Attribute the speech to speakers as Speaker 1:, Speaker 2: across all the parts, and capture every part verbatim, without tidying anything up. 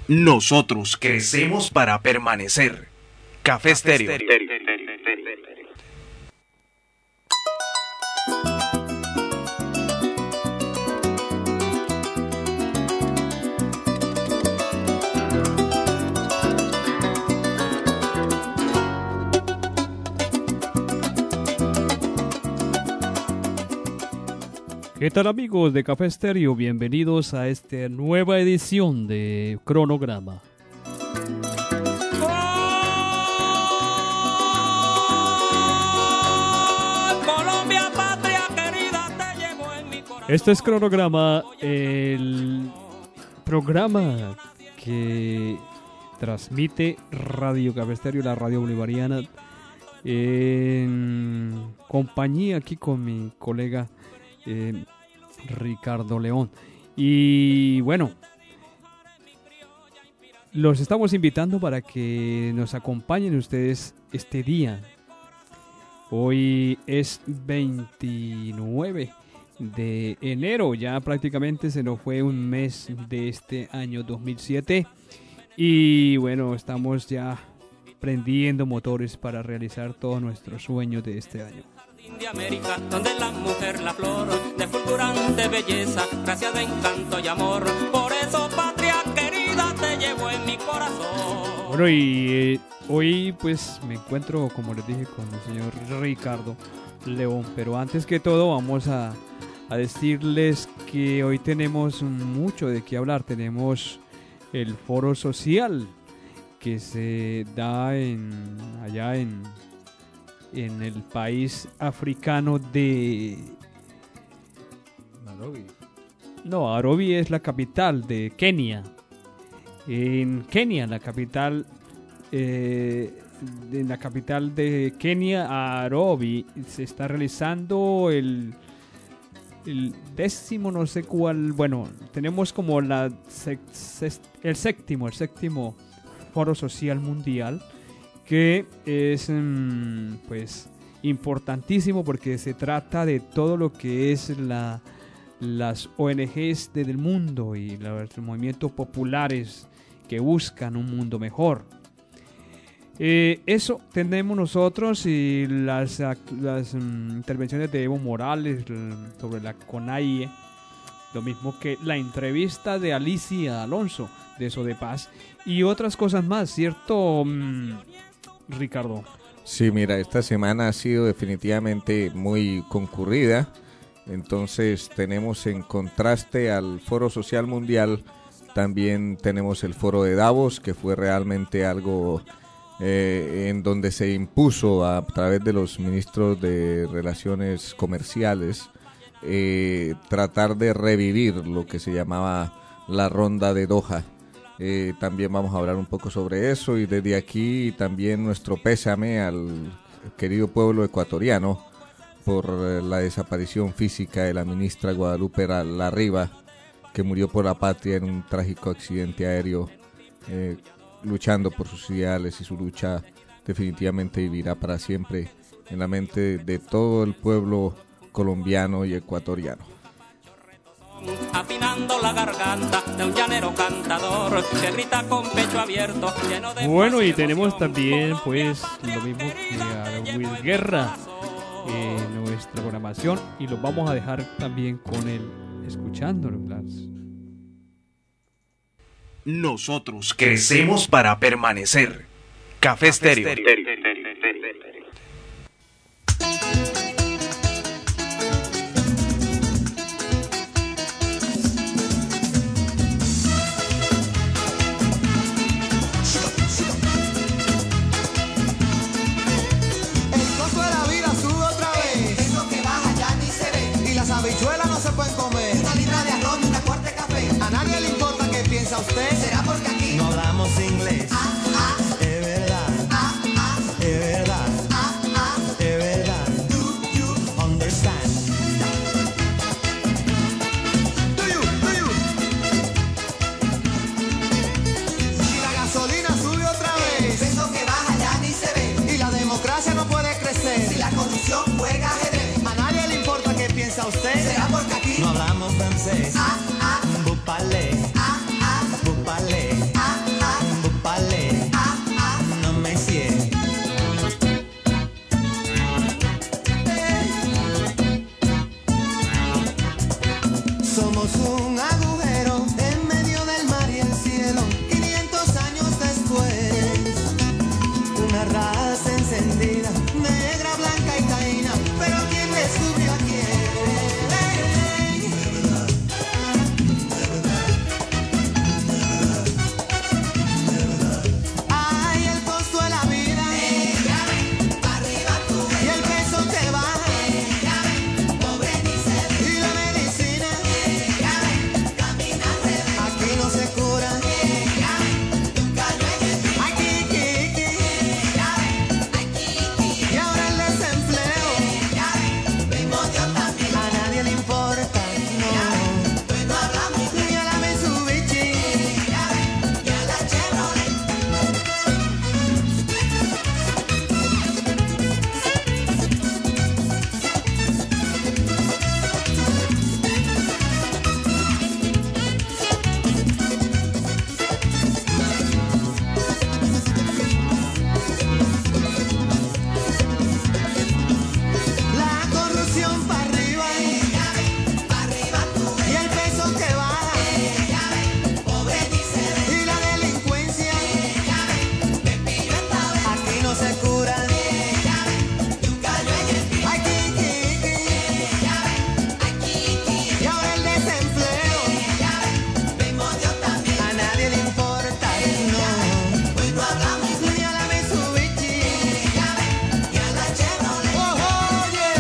Speaker 1: Nosotros crecemos para permanecer. Café Estéreo.
Speaker 2: ¿Qué tal, amigos de Café Estéreo? Bienvenidos a esta nueva edición de Cronograma.
Speaker 3: Colombia, patria querida, te llevo en mi corazón.
Speaker 2: Este es Cronograma, el programa que transmite Radio Café Estéreo, la radio bolivariana, en compañía aquí con mi colega Eh, Ricardo León. Y bueno, los estamos invitando para que nos acompañen ustedes este día. Hoy es veintinueve de enero, ya prácticamente se nos fue un mes de este año dos mil siete. Y bueno, estamos ya prendiendo motores para realizar todos nuestros sueños de este año.
Speaker 3: De América, donde la mujer la flor de fulgurante belleza, gracia de encanto y amor. Por eso, patria querida, te llevo en mi corazón.
Speaker 2: Bueno, y eh, hoy pues me encuentro, como les dije, con el señor Ricardo León. Pero antes que todo vamos a, a decirles que hoy tenemos mucho de qué hablar. Tenemos el foro social que se da en allá en... en el país africano de
Speaker 4: Nairobi.
Speaker 2: No, Nairobi es la capital de Kenia. En Kenia, la capital eh, en la capital de Kenia, Nairobi, se está realizando el el décimo, no sé cuál, bueno, tenemos como la el séptimo, el séptimo Foro Social Mundial, que es pues importantísimo porque se trata de todo lo que es la, las O N Ges del mundo y los movimientos populares que buscan un mundo mejor. Eh, eso tenemos nosotros y las, las um, intervenciones de Evo Morales sobre la CONAIE, lo mismo que la entrevista de Alicia Alonso de Sodepaz y otras cosas más, ¿cierto, um, Ricardo?
Speaker 4: Sí, mira, esta semana ha sido definitivamente muy concurrida. Entonces tenemos, en contraste al Foro Social Mundial, también tenemos el Foro de Davos, que fue realmente algo eh, en donde se impuso a través de los ministros de Relaciones Comerciales eh, tratar de revivir lo que se llamaba la Ronda de Doha. Eh, también vamos a hablar un poco sobre eso, y desde aquí también nuestro pésame al querido pueblo ecuatoriano por eh, la desaparición física de la ministra Guadalupe Larriba, que murió por la patria en un trágico accidente aéreo, eh, luchando por sus ideales, y su lucha definitivamente vivirá para siempre en la mente de todo el pueblo colombiano y ecuatoriano.
Speaker 3: Afinando la garganta de un llanero cantador que grita con pecho abierto, lleno de
Speaker 2: Bueno, y
Speaker 3: paz
Speaker 2: tenemos
Speaker 3: emoción.
Speaker 2: también pues lo mismo que a Will Guerra en nuestra programación, y los vamos a dejar también con él escuchándolo.
Speaker 1: Nosotros crecemos para permanecer. Café Estéreo.
Speaker 5: Habichuelas no se pueden comer.
Speaker 6: Una libra de arroz y una cuarta de café.
Speaker 5: A nadie le importa qué piensa usted.
Speaker 6: ¿Será porque aquí
Speaker 5: no hablamos inglés?
Speaker 6: Ah, ah,
Speaker 5: es verdad.
Speaker 6: ah, ah,
Speaker 5: Es verdad.
Speaker 6: ah, ah.
Speaker 5: Es verdad.
Speaker 6: Do you
Speaker 5: Understand? Do you? Do you? Si la gasolina sube otra
Speaker 6: El
Speaker 5: vez
Speaker 6: peso que baja ya ni se ve.
Speaker 5: y la democracia no puede crecer,
Speaker 6: Si la corrupción juega ajedrez.
Speaker 5: a nadie le importa qué piensa usted.
Speaker 6: ¿Será porque aquí
Speaker 5: no hablamos francés?
Speaker 6: Ah, ah,
Speaker 5: Vous parlez,
Speaker 6: ah, ah,
Speaker 5: vous parlez.
Speaker 6: ah,
Speaker 5: somos un agujero en medio del mar y el cielo. quinientos años después, una raza encendida, negra, blanca y taína. Pero ¿quién descubrió a quién? Ay, el costo de la vida, arriba tú, y el peso que baja, pobre ni se ve, y la medicina, camina al revés, aquí no se cura, nunca llueve, aquí, aquí, y ahora el desempleo, mismo Dios también, a nadie le importa, no, pues no hablamos ni a la Mitsubishi, ni a la Chevrolet. La corrupción para arriba, arriba tú, y el peso que baja, pobre ni se ve, y la delincuencia, Pepillo esta vez, aquí no se cura, nunca llueve, aquí, aquí, y ahora el desempleo, mismo Dios también, a nadie le importa, no, pues no hablamos ni a la Mitsubishi, ni a la Chevrolet. Oh, oye.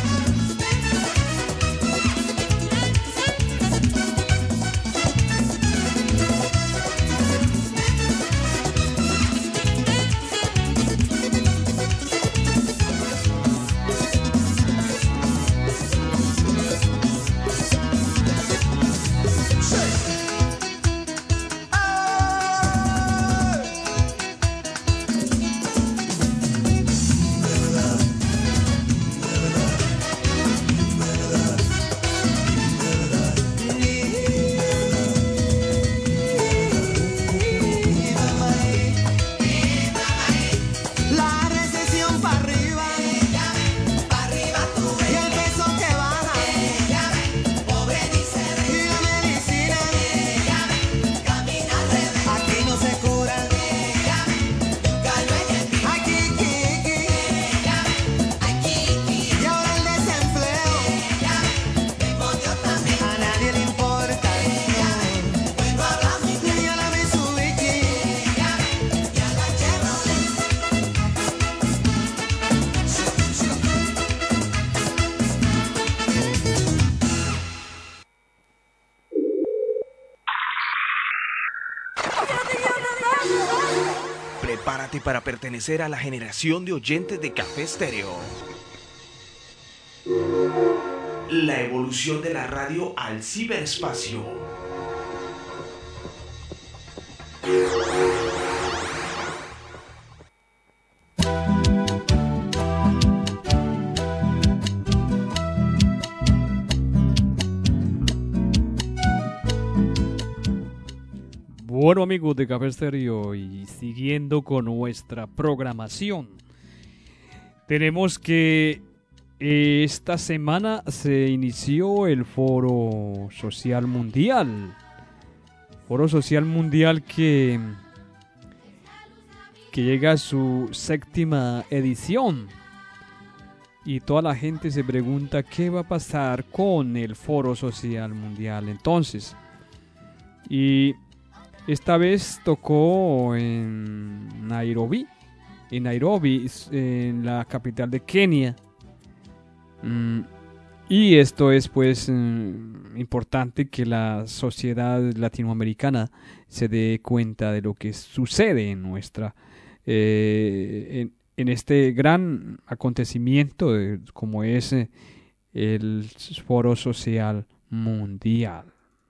Speaker 5: La recesión para arriba, arriba tú, y el peso que baja, pobre ni se ve, y la medicina, camina al revés, aquí no se cura, nunca llueve, aquí, aquí, y ahora el desempleo, mismo Dios también, a nadie le importa, no, pues no hablamos ni a la Mitsubishi, ni a la Chevrolet.
Speaker 1: Prepárate para pertenecer a la generación de oyentes de Café Estéreo. La evolución de la radio al ciberespacio.
Speaker 2: Bueno, amigos de Café Estéreo, y siguiendo con nuestra programación, tenemos que eh, esta semana se inició el Foro Social Mundial. Foro Social Mundial que, que llega a su séptima edición. Y toda la gente se pregunta qué va a pasar con el Foro Social Mundial entonces. Y esta vez tocó en Nairobi, en Nairobi, en la capital de Kenia. Mm, y esto es pues mm, importante que la sociedad latinoamericana se dé cuenta de lo que sucede en nuestra, eh, en, en este gran acontecimiento de, como es eh, el Foro Social Mundial.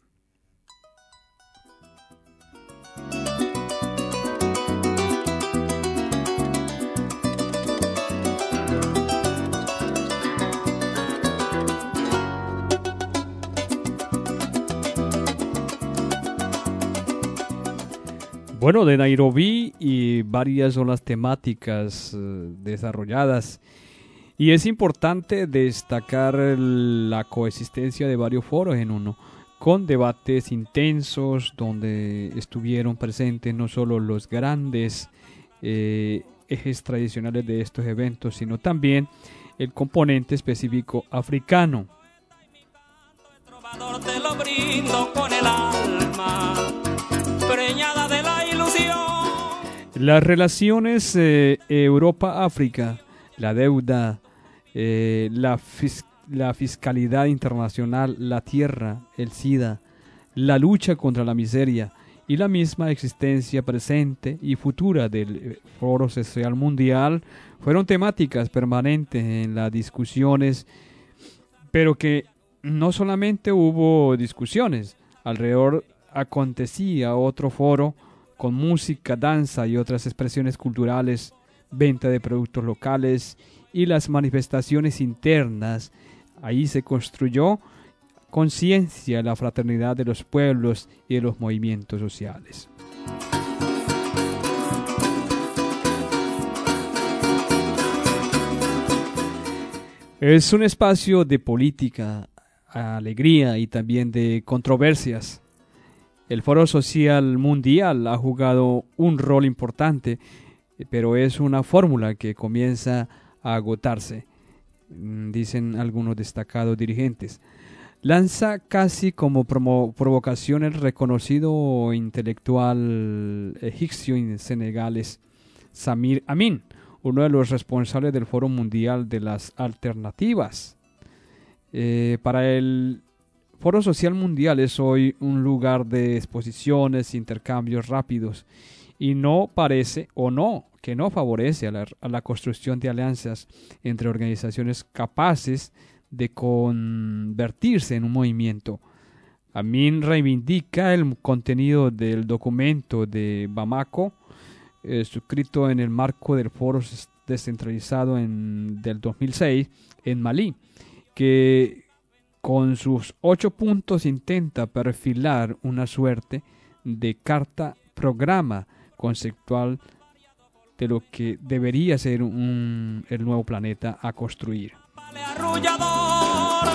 Speaker 2: Bueno, de Nairobi, y varias son las temáticas eh, desarrolladas, y es importante destacar la coexistencia de varios foros en uno. con debates intensos donde estuvieron presentes no solo los grandes eh, ejes tradicionales de estos eventos, sino también el componente específico africano.
Speaker 3: Trovador te lo brindo con el alma, preñada de la ilusión.
Speaker 2: Las relaciones eh, Europa-África, la deuda, eh, la, fis- la fiscalidad internacional, la tierra, el SIDA, la lucha contra la miseria y la misma existencia presente y futura del Foro Social Mundial fueron temáticas permanentes en las discusiones, pero que no solamente hubo discusiones, alrededor acontecía otro foro con música, danza y otras expresiones culturales, venta de productos locales y las manifestaciones internas. Ahí se construyó conciencia de la fraternidad de los pueblos y de los movimientos sociales. Es un espacio de política, alegría y también de controversias. El Foro Social Mundial ha jugado un rol importante, pero es una fórmula que comienza a agotarse, dicen algunos destacados dirigentes. Lanza casi como promo- provocación el reconocido intelectual egipcio y senegalés Samir Amin, uno de los responsables del Foro Mundial de las Alternativas. Eh, para el Foro Social Mundial es hoy un lugar de exposiciones, intercambios rápidos, y no parece o no, que no favorece a la, a la construcción de alianzas entre organizaciones capaces de convertirse en un movimiento. Amin reivindica el contenido del documento de Bamako, eh, suscrito en el marco del Foro Descentralizado en, del dos mil seis en Malí, que con sus ocho puntos intenta perfilar una suerte de carta programa conceptual de lo que debería ser un, el nuevo planeta a construir.
Speaker 3: Vale arrullador,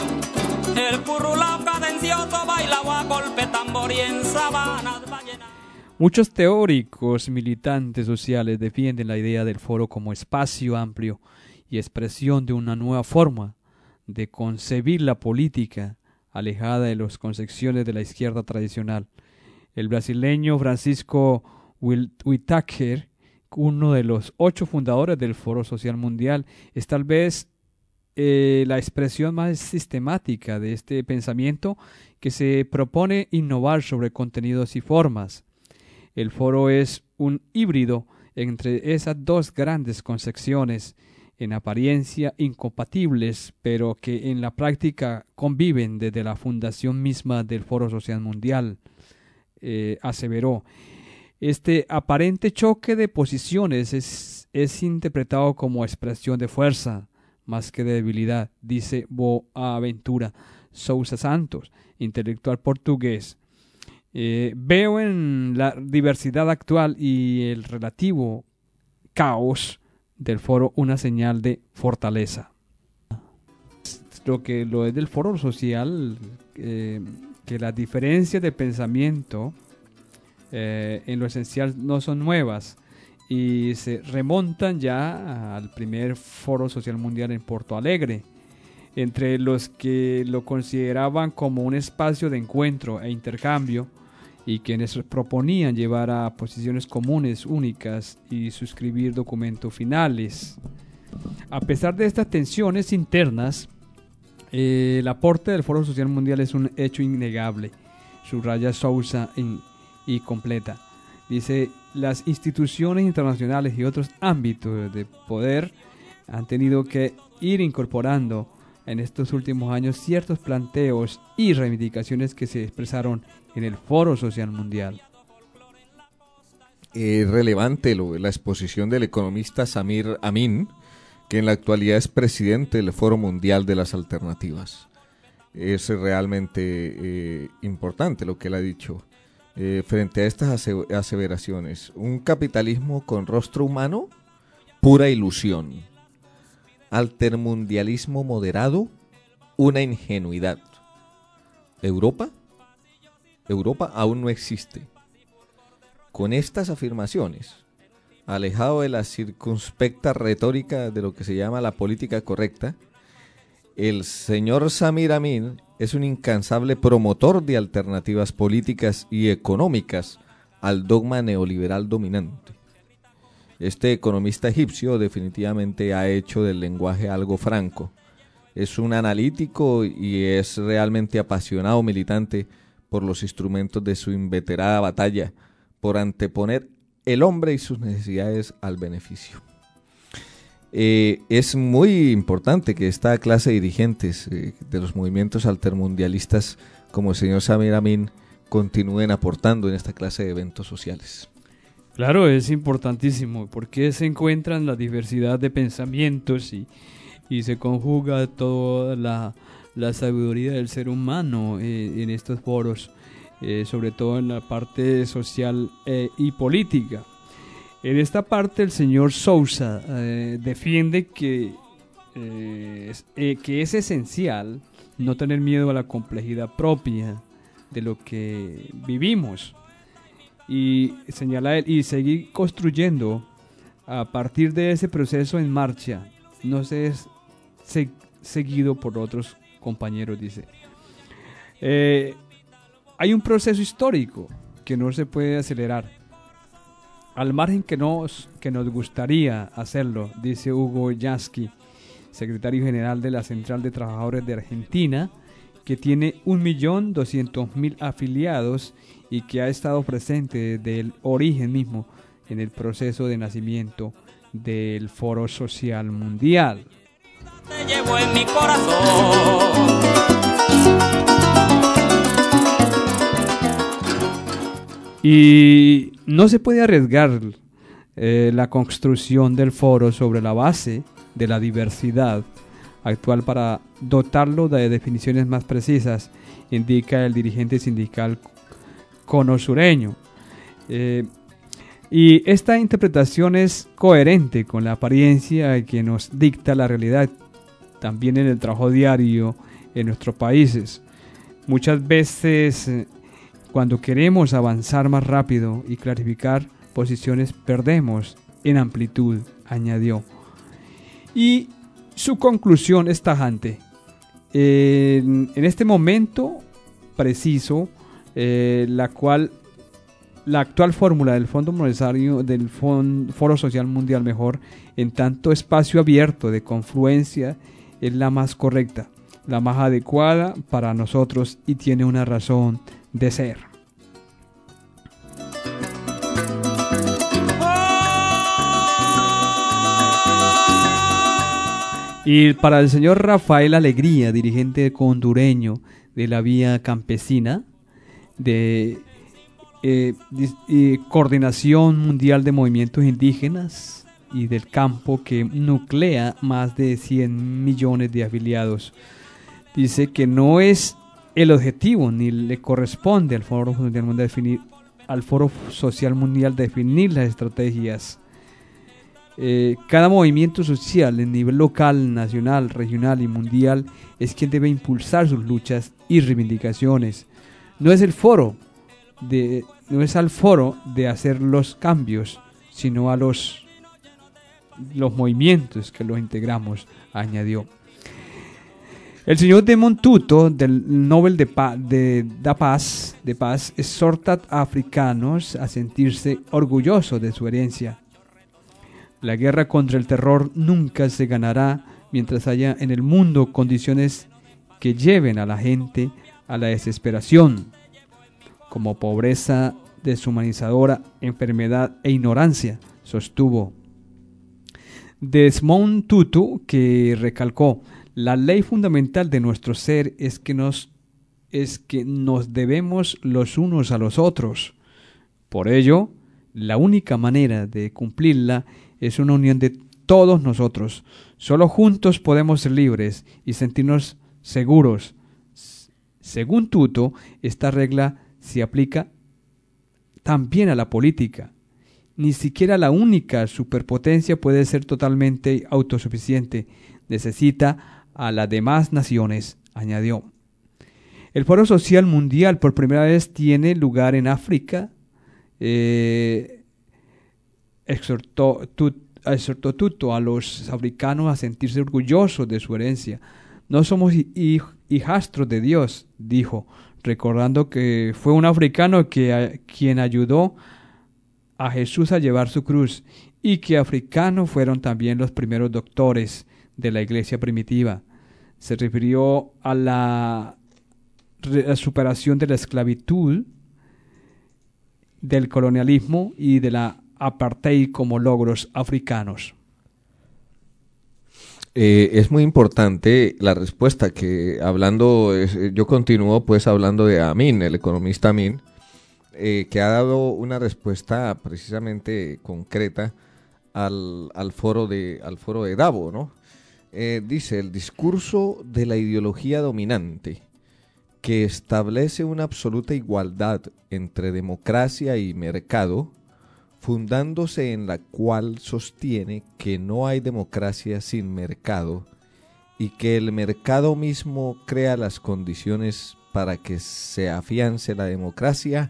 Speaker 3: el currulao cadencioso bailao a golpe tambor y en sabanas ballenas.
Speaker 2: Muchos teóricos militantes sociales defienden la idea del foro como espacio amplio y expresión de una nueva forma de concebir la política, alejada de las concepciones de la izquierda tradicional. El brasileño Francisco Whitaker, uno de los ocho fundadores del Foro Social Mundial, es tal vez eh, la expresión más sistemática de este pensamiento que se propone innovar sobre contenidos y formas. El foro es un híbrido entre esas dos grandes concepciones, en apariencia incompatibles, pero que en la práctica conviven desde la fundación misma del Foro Social Mundial, eh, aseveró. Este aparente choque de posiciones es, es interpretado como expresión de fuerza, más que de debilidad, dice Boaventura Sousa Santos, intelectual portugués. Eh, veo en la diversidad actual y el relativo caos del foro una señal de fortaleza. Lo que lo es del foro social, eh, que las diferencias de pensamiento eh, en lo esencial no son nuevas y se remontan ya al primer foro social mundial en Porto Alegre, entre los que lo consideraban como un espacio de encuentro e intercambio y quienes proponían llevar a posiciones comunes únicas y suscribir documentos finales. A pesar de estas tensiones internas, eh, el aporte del Foro Social Mundial es un hecho innegable, subraya Sousa en, y completa. Dice, las instituciones internacionales y otros ámbitos de poder han tenido que ir incorporando en estos últimos años ciertos planteos y reivindicaciones que se expresaron en el Foro Social Mundial.
Speaker 4: Es relevante lo, la exposición del economista Samir Amin, que en la actualidad es presidente del Foro Mundial de las Alternativas. Es realmente eh, importante lo que él ha dicho eh, frente a estas ase- aseveraciones. Un capitalismo con rostro humano, pura ilusión. Altermundialismo moderado, una ingenuidad. ¿Europa? Europa aún no existe. Con estas afirmaciones, alejado de la circunspecta retórica de lo que se llama la política correcta, el señor Samir Amin es un incansable promotor de alternativas políticas y económicas al dogma neoliberal dominante. Este economista egipcio definitivamente ha hecho del lenguaje algo franco. Es un analítico y es realmente apasionado militante por los instrumentos de su inveterada batalla por anteponer el hombre y sus necesidades al beneficio. Eh, es muy importante que esta clase de dirigentes eh, de los movimientos altermundialistas como el señor Samir Amin continúen aportando en esta clase de eventos sociales.
Speaker 2: Claro, es importantísimo porque se encuentran la diversidad de pensamientos y, y se conjuga toda la, la sabiduría del ser humano eh, en estos foros, eh, sobre todo en la parte social eh, y política. En esta parte el señor Sousa eh, defiende que, eh, es, eh, que es esencial no tener miedo a la complejidad propia de lo que vivimos y señala él y seguir construyendo a partir de ese proceso en marcha, no se es se, seguido por otros compañeros, dice. Eh, hay un proceso histórico que no se puede acelerar, al margen que nos, que nos gustaría hacerlo, dice Hugo Yasky, secretario general de la Central de Trabajadores de Argentina, que tiene un millón doscientos mil afiliados y que ha estado presente desde el origen mismo en el proceso de nacimiento del Foro Social Mundial.
Speaker 3: Te llevo en mi corazón.
Speaker 2: Y no se puede arriesgar eh, la construcción del foro sobre la base de la diversidad actual para dotarlo de definiciones más precisas, indica el dirigente sindical conosureño. Eh, y esta interpretación es coherente con la apariencia que nos dicta la realidad también en el trabajo diario en nuestros países. Muchas veces eh, cuando queremos avanzar más rápido y clarificar posiciones perdemos en amplitud, añadió. Y su conclusión es tajante. En, en este momento preciso, eh, la cual la actual fórmula del Fondo Monetario del Fond, Foro Social Mundial, mejor, en tanto espacio abierto de confluencia, es la más correcta, la más adecuada para nosotros y tiene una razón de ser. Y para el señor Rafael Alegría, dirigente hondureño de la Vía Campesina, de eh, eh, Coordinación Mundial de Movimientos Indígenas y del Campo, que nuclea más de cien millones de afiliados, dice que no es el objetivo ni le corresponde al Foro Social Mundial definir, al Foro Social Mundial definir las estrategias. Eh, cada movimiento social en nivel local, nacional, regional y mundial es quien debe impulsar sus luchas y reivindicaciones. No es el foro de, no es al foro de hacer los cambios, sino a los, los movimientos que los integramos, añadió. El señor Desmond Tutu, del Nobel de, pa, de, da Paz, de Paz, exhorta a africanos a sentirse orgullosos de su herencia. La guerra contra el terror nunca se ganará mientras haya en el mundo condiciones que lleven a la gente a la desesperación, como pobreza deshumanizadora, enfermedad e ignorancia, sostuvo. Desmond Tutu, que recalcó: la ley fundamental de nuestro ser es que nos, es que nos debemos los unos a los otros. Por ello, la única manera de cumplirla es una unión de todos nosotros. Solo juntos podemos ser libres y sentirnos seguros. Según Tutu, esta regla se aplica también a la política. Ni siquiera la única superpotencia puede ser totalmente autosuficiente. Necesita a las demás naciones, añadió. El Foro Social Mundial por primera vez tiene lugar en África. Eh, exhortó, tu, exhortó Tutu a los africanos a sentirse orgullosos de su herencia. No somos hij, hijastros de Dios, dijo, recordando que fue un africano que, a, quien ayudó a Jesús a llevar su cruz, y que africanos fueron también los primeros doctores de la iglesia primitiva. Se refirió a la, la superación de la esclavitud, del colonialismo y de la apartheid como logros africanos.
Speaker 4: Eh, es muy importante la respuesta que, hablando, eh, yo continúo pues hablando de Amin, el economista Amin, eh, que ha dado una respuesta precisamente concreta al, al, foro, de, al foro de Davos, ¿no? Eh, dice, el discurso de la ideología dominante que establece una absoluta igualdad entre democracia y mercado, fundándose en la cual sostiene que no hay democracia sin mercado y que el mercado mismo crea las condiciones para que se afiance la democracia,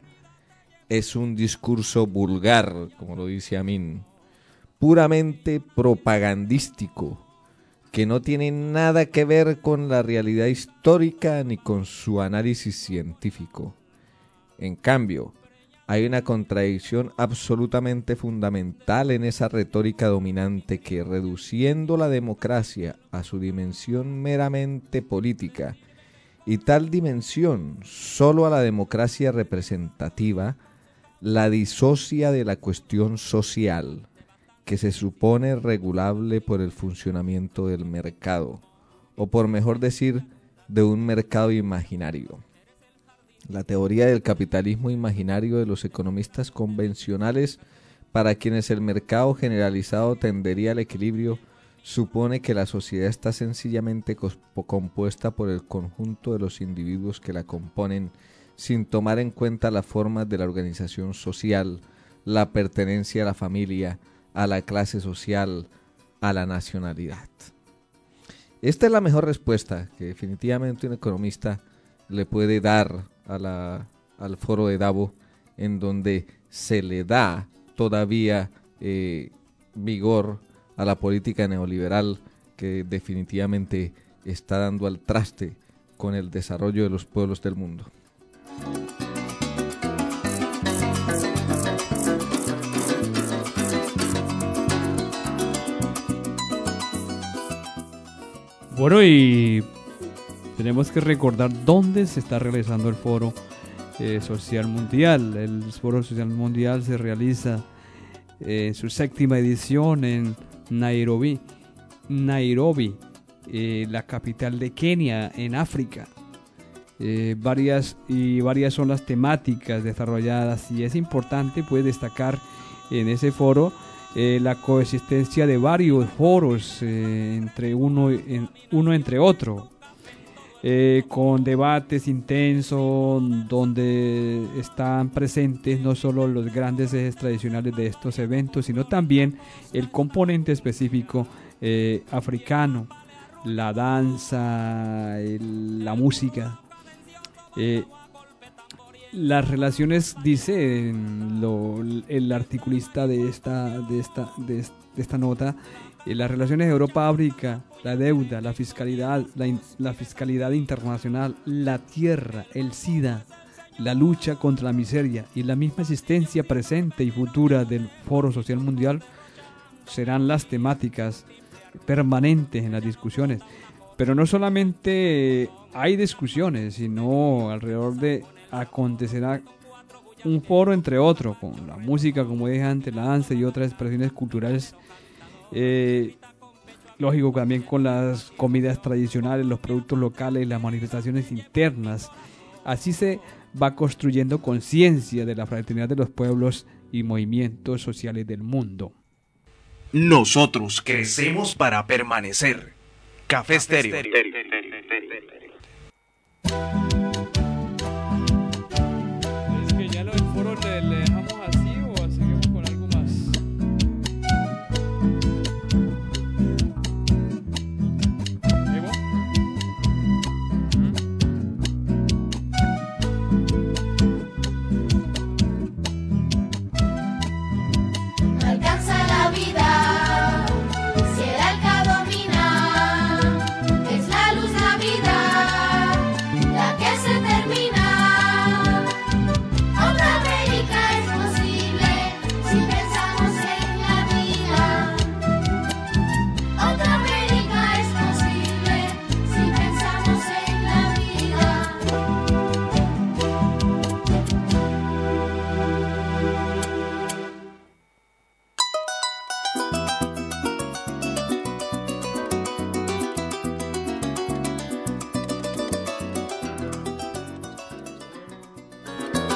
Speaker 4: es un discurso vulgar, como lo dice Amin, puramente propagandístico, que no tiene nada que ver con la realidad histórica ni con su análisis científico. En cambio, hay una contradicción absolutamente fundamental en esa retórica dominante que, reduciendo la democracia a su dimensión meramente política, y tal dimensión solo a la democracia representativa, la disocia de la cuestión social, que se supone regulable por el funcionamiento del mercado, o por mejor decir, de un mercado imaginario. La teoría del capitalismo imaginario de los economistas convencionales, para quienes el mercado generalizado tendería al equilibrio, supone que la sociedad está sencillamente compuesta por el conjunto de los individuos que la componen, sin tomar en cuenta las formas de la organización social, la pertenencia a la familia, a la clase social, a la nacionalidad. Esta es la mejor respuesta que definitivamente un economista le puede dar a la, al foro de Davos, en donde se le da todavía eh, vigor a la política neoliberal que definitivamente está dando al traste con el desarrollo de los pueblos del mundo.
Speaker 2: Bueno, y tenemos que recordar dónde se está realizando el Foro eh, Social Mundial. El Foro Social Mundial se realiza en eh, su séptima edición en Nairobi, Nairobi, eh, la capital de Kenia, en África. Eh, varias y varias son las temáticas desarrolladas, y es importante pues destacar en ese foro Eh, la coexistencia de varios foros eh, entre uno, en, uno entre otro, eh, con debates intensos donde están presentes no solo los grandes ejes tradicionales de estos eventos, sino también el componente específico eh, africano, la danza, el, la música. Eh, Las relaciones, dice lo, el articulista de esta, de esta, de, de esta nota, eh, las relaciones Europa-África, la deuda, la fiscalidad, la, la fiscalidad internacional, la tierra, el SIDA, la lucha contra la miseria y la misma existencia presente y futura del Foro Social Mundial serán las temáticas permanentes en las discusiones. Pero no solamente hay discusiones, sino alrededor de acontecerá un foro entre otros, con la música, como dije antes, la danza y otras expresiones culturales, eh, lógico también con las comidas tradicionales, los productos locales, las manifestaciones internas. Así se va construyendo conciencia de la fraternidad de los pueblos y movimientos sociales del mundo.
Speaker 1: Nosotros crecemos para permanecer. Café Estéreo.
Speaker 2: ¿Es que ya lo del foro le, le dejamos así o seguimos con algo más? ¿Evo? ¿Mm?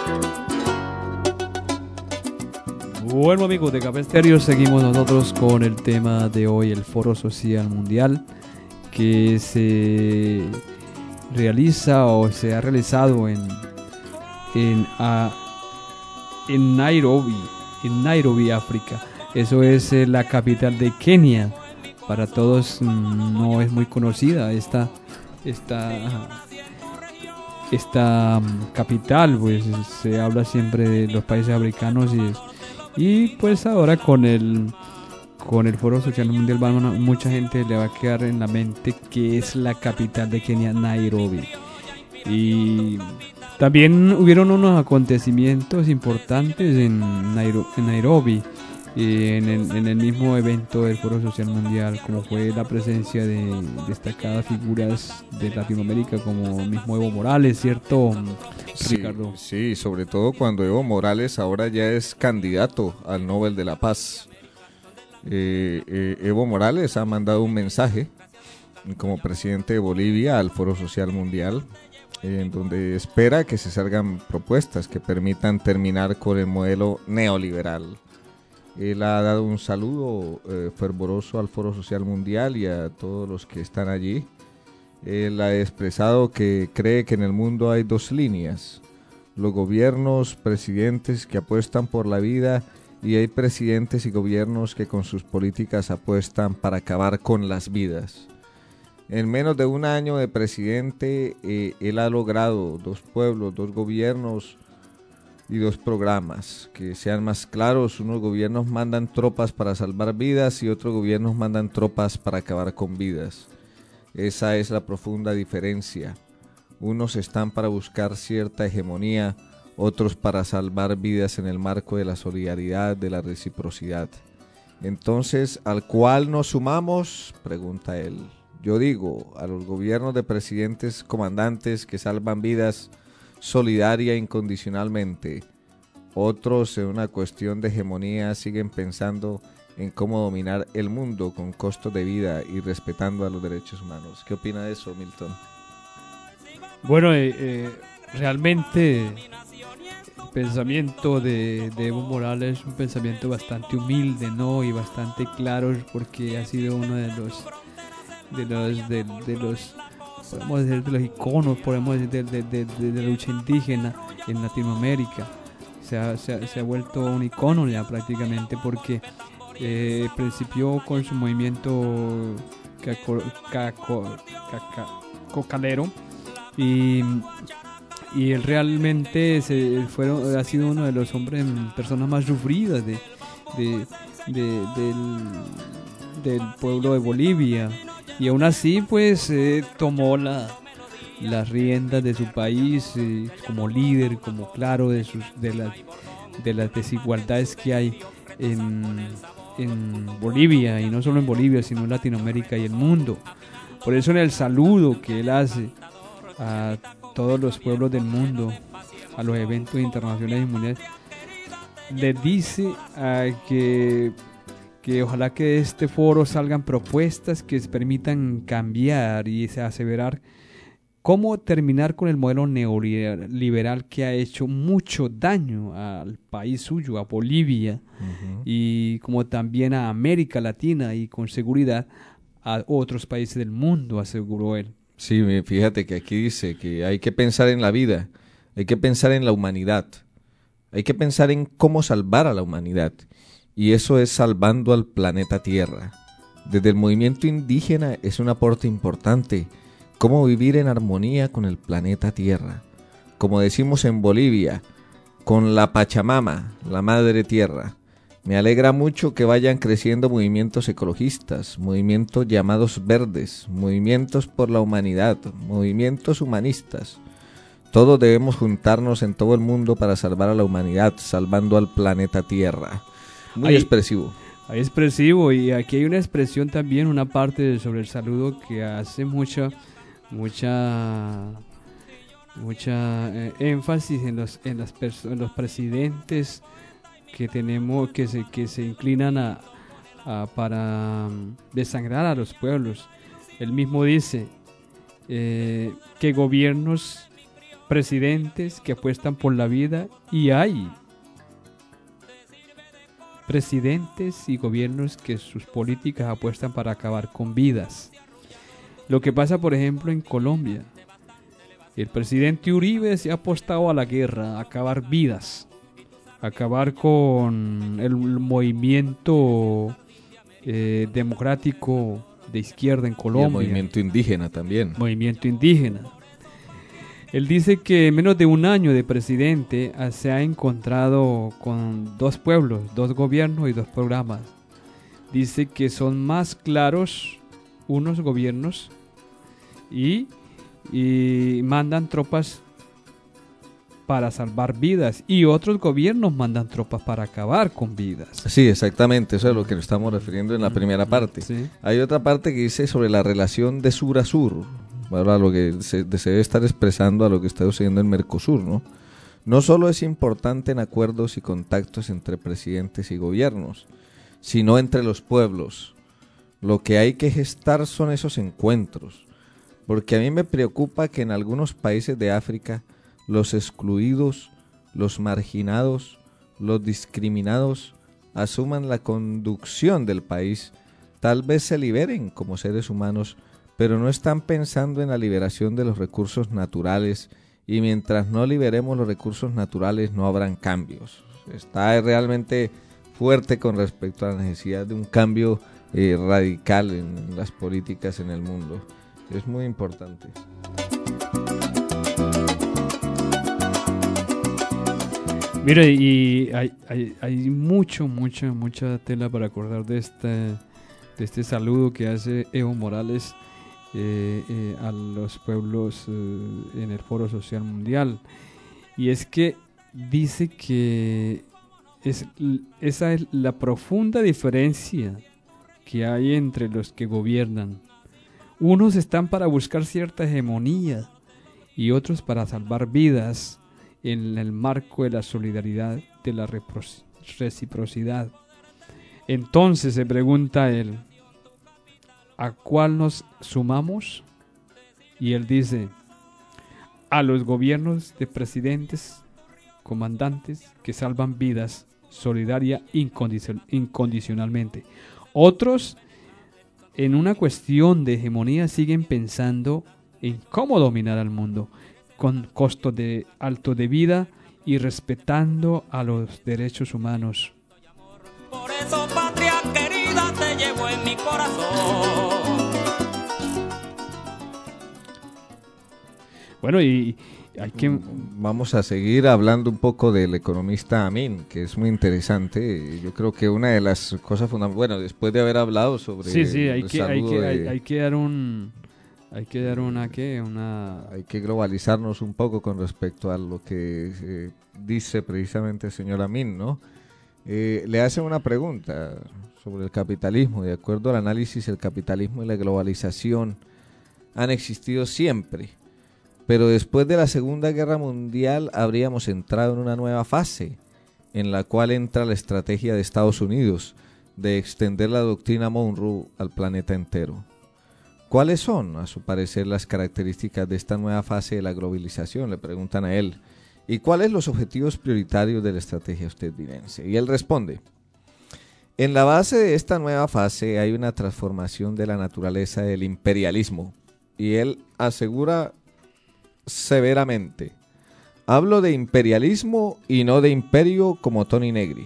Speaker 2: Bueno, amigos de Café Estéreo, seguimos nosotros con el tema de hoy, el Foro Social Mundial, que se realiza o se ha realizado en, en, a, en Nairobi, en Nairobi, África. Eso es eh, la capital de Kenia. Para todos mm, no es muy conocida esta, esta, esta um, capital, pues se habla siempre de los países africanos y es, y pues ahora con el con el Foro Social Mundial van a- mucha gente le va a quedar en la mente que es la capital de Kenia, Nairobi. Y también hubieron unos acontecimientos importantes en, Nairo- en Nairobi, eh, en, el, en el mismo evento del Foro Social Mundial, como fue la presencia de destacadas figuras de Latinoamérica como el mismo Evo Morales, ¿cierto,
Speaker 4: Sí,
Speaker 2: Ricardo?
Speaker 4: sí, sobre todo cuando Evo Morales ahora ya es candidato al Nobel de la Paz. Eh, eh, Evo Morales ha mandado un mensaje como presidente de Bolivia al Foro Social Mundial, eh, en donde espera que se salgan propuestas que permitan terminar con el modelo neoliberal. Él ha dado un saludo eh, fervoroso al Foro Social Mundial y a todos los que están allí. Él ha expresado que cree que en el mundo hay dos líneas: los gobiernos, presidentes que apuestan por la vida, y hay presidentes y gobiernos que con sus políticas apuestan para acabar con las vidas. En menos de un año de presidente, eh, él ha logrado dos pueblos, dos gobiernos y dos programas. Que sean más claros, unos gobiernos mandan tropas para salvar vidas y otros gobiernos mandan tropas para acabar con vidas. Esa es la profunda diferencia. Unos están para buscar cierta hegemonía, otros para salvar vidas en el marco de la solidaridad, de la reciprocidad. Entonces, ¿al cual nos sumamos?, pregunta él. Yo digo, a los gobiernos de presidentes comandantes que salvan vidas solidaria e incondicionalmente. Otros, en una cuestión de hegemonía, siguen pensando en cómo dominar el mundo con costos de vida y respetando a los derechos humanos. ¿Qué opina de eso, Milton?
Speaker 2: Bueno, eh, eh, realmente el pensamiento de, de Evo Morales es un pensamiento bastante humilde, ¿no? Y bastante claro, porque ha sido uno de los de los de, de los podemos decir de los iconos, podemos decir de, de, de, de- de la lucha indígena en Latinoamérica. Se ha, se ha- se ha vuelto un icono ya prácticamente, porque eh, principió con su movimiento caco- caco- caca- cocalero, y, y él realmente se fueron, ha sido uno de los hombres, personas más sufridas de, de- de- del, del pueblo de Bolivia, y aún así pues eh, tomó la, las riendas de su país, eh, como líder, como claro de sus de las de las desigualdades que hay en, en Bolivia, y no solo en Bolivia sino en Latinoamérica y el mundo. Por eso en el saludo que él hace a todos los pueblos del mundo, a los eventos internacionales y mundiales, le dice a que, que ojalá que de este foro salgan propuestas que permitan cambiar y aseverar cómo terminar con el modelo neoliberal que ha hecho mucho daño al país suyo, a Bolivia,
Speaker 4: Uh-huh.
Speaker 2: y como también a América Latina y con seguridad a otros países del mundo, aseguró él.
Speaker 4: Sí, mi- fíjate que aquí dice que hay que pensar en la vida, hay que pensar en la humanidad, hay que pensar en cómo salvar a la humanidad, y eso es salvando al planeta Tierra. Desde el movimiento indígena es un aporte importante, cómo vivir en armonía con el planeta Tierra. Como decimos en Bolivia, con la Pachamama, la Madre Tierra. Me alegra mucho que vayan creciendo movimientos ecologistas, movimientos llamados verdes, movimientos por la humanidad, movimientos humanistas. Todos debemos juntarnos en todo el mundo para salvar a la humanidad, salvando al planeta Tierra. Muy
Speaker 2: Ahí-
Speaker 4: expresivo.
Speaker 2: Ahí expresivo, y aquí hay una expresión también, una parte sobre el saludo que hace mucha, mucha, mucha eh, énfasis en los, en las perso- en los presidentes que tenemos, que se, que se inclinan a, a- para mm, desangrar a los pueblos. Él mismo dice eh, que gobiernos presidentes que apuestan por la vida y hay presidentes y gobiernos que sus políticas apuestan para acabar con vidas. Lo que pasa, por ejemplo, en Colombia. El presidente Uribe se ha apostado a la guerra, a acabar vidas, a acabar con el movimiento eh, democrático de izquierda en Colombia.
Speaker 4: Y el movimiento indígena también.
Speaker 2: Movimiento indígena. Él dice que en menos de un año de presidente ah, se ha encontrado con dos pueblos, dos gobiernos y dos programas. Dice que son más claros unos gobiernos y, y mandan tropas para salvar vidas y otros gobiernos mandan tropas para acabar con vidas.
Speaker 4: Sí, exactamente, eso es lo que nos estamos refiriendo en la primera parte.
Speaker 2: Sí.
Speaker 4: Hay otra parte que dice sobre la relación de sur a sur, ahora lo que se, se debe estar expresando a lo que está sucediendo en Mercosur, ¿no? No solo es importante en acuerdos y contactos entre presidentes y gobiernos, sino entre los pueblos. Lo que hay que gestar son esos encuentros, porque a mí me preocupa que en algunos países de África los excluidos, los marginados, los discriminados asuman la conducción del país, tal vez se liberen como seres humanos, pero no están pensando en la liberación de los recursos naturales y mientras no liberemos los recursos naturales no habrán cambios. Está realmente fuerte con respecto a la necesidad de un cambio eh, radical en las políticas en el mundo. Es muy importante.
Speaker 2: Mira, y hay, hay, hay mucho, mucha, mucha tela para acordar de este, de este saludo que hace Evo Morales eh, eh, a los pueblos eh, en el Foro Social Mundial. Y es que dice que es, esa es la profunda diferencia que hay entre los que gobiernan. Unos están para buscar cierta hegemonía y otros para salvar vidas en el marco de la solidaridad, de la reciprocidad. Entonces se pregunta él, ¿a cuál nos sumamos? Y él dice, a los gobiernos de presidentes, comandantes que salvan vidas solidaria incondicion- incondicionalmente. Otros, en una cuestión de hegemonía, siguen pensando en cómo dominar al mundo, con costos de alto de vida y respetando a los derechos humanos.
Speaker 3: Por eso, patria querida, te llevo en mi corazón.
Speaker 2: Bueno, y hay que...
Speaker 4: Vamos a seguir hablando un poco del economista Amin, que es muy interesante. Yo creo que una de las cosas fundamentales, bueno, después de haber hablado sobre
Speaker 2: Sí, sí, hay
Speaker 4: el
Speaker 2: que, hay,
Speaker 4: saludo
Speaker 2: que,
Speaker 4: de-
Speaker 2: hay, hay que dar un... Hay que dar una, ¿qué? Una...
Speaker 4: hay que globalizarnos un poco con respecto a lo que eh, dice precisamente el señor Amin, ¿no? Eh, le hacen una pregunta sobre el capitalismo. De acuerdo al análisis, el capitalismo y la globalización han existido siempre, pero después de la Segunda Guerra Mundial habríamos entrado en una nueva fase, en la cual entra la estrategia de Estados Unidos de extender la doctrina Monroe al planeta entero. ¿Cuáles son, a su parecer, las características de esta nueva fase de la globalización? Le preguntan a él. ¿Y cuáles los objetivos prioritarios de la estrategia estadounidense? Y él responde, en la base de esta nueva fase hay una transformación de la naturaleza del imperialismo. Y él asegura severamente, hablo de imperialismo y no de imperio como Tony Negri.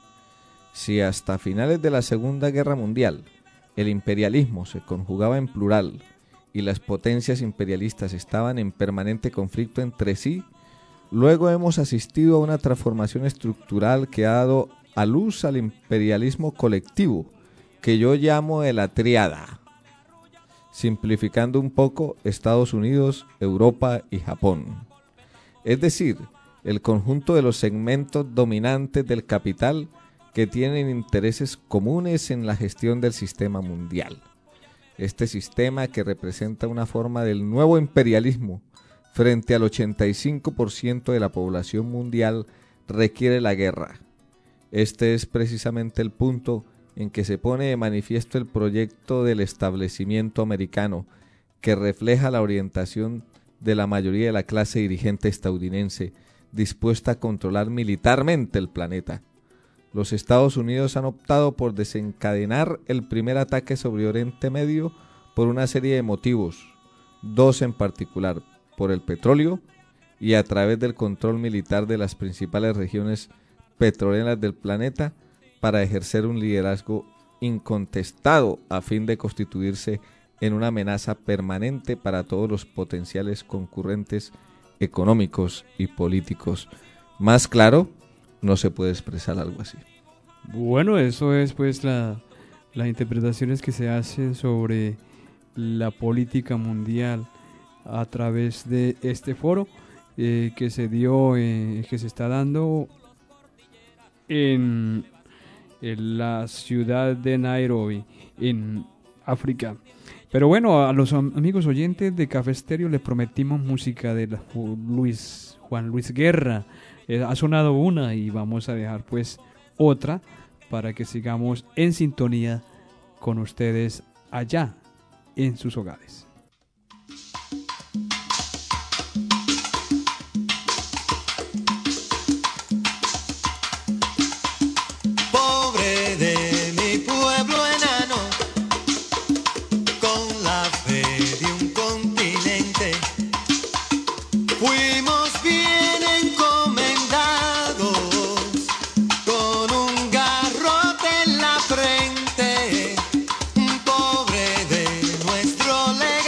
Speaker 4: Si hasta finales de la Segunda Guerra Mundial el imperialismo se conjugaba en plural y las potencias imperialistas estaban en permanente conflicto entre sí, luego hemos asistido a una transformación estructural que ha dado a luz al imperialismo colectivo, que yo llamo de la triada. Simplificando un poco, Estados Unidos, Europa y Japón. Es decir, el conjunto de los segmentos dominantes del capital que tienen intereses comunes en la gestión del sistema mundial. Este sistema, que representa una forma del nuevo imperialismo frente al ochenta y cinco por ciento de la población mundial, requiere la guerra. Este es precisamente el punto en que se pone de manifiesto el proyecto del establecimiento americano, que refleja la orientación de la mayoría de la clase dirigente estadounidense, dispuesta a controlar militarmente el planeta. Los Estados Unidos han optado por desencadenar el primer ataque sobre Oriente Medio por una serie de motivos, dos en particular, por el petróleo y a través del control militar de las principales regiones petroleras del planeta para ejercer un liderazgo incontestado a fin de constituirse en una amenaza permanente para todos los potenciales concurrentes económicos y políticos. Más claro, no se puede expresar algo así.
Speaker 2: Bueno, eso es pues la, las interpretaciones que se hacen sobre la política mundial a través de este foro eh, que se dio, eh, que se está dando en, en la ciudad de Nairobi, en África. Pero bueno, a los amigos oyentes de Café Estéreo les prometimos música de la, Luis, Juan Luis Guerra. Eh, ha sonado una y vamos a dejar pues otra para que sigamos en sintonía con ustedes allá en sus hogares.
Speaker 5: Pobre de mi pueblo enano, con la fe de un continente, fuimos bien encomendados, con un garrote en la frente. Pobre de nuestro legado,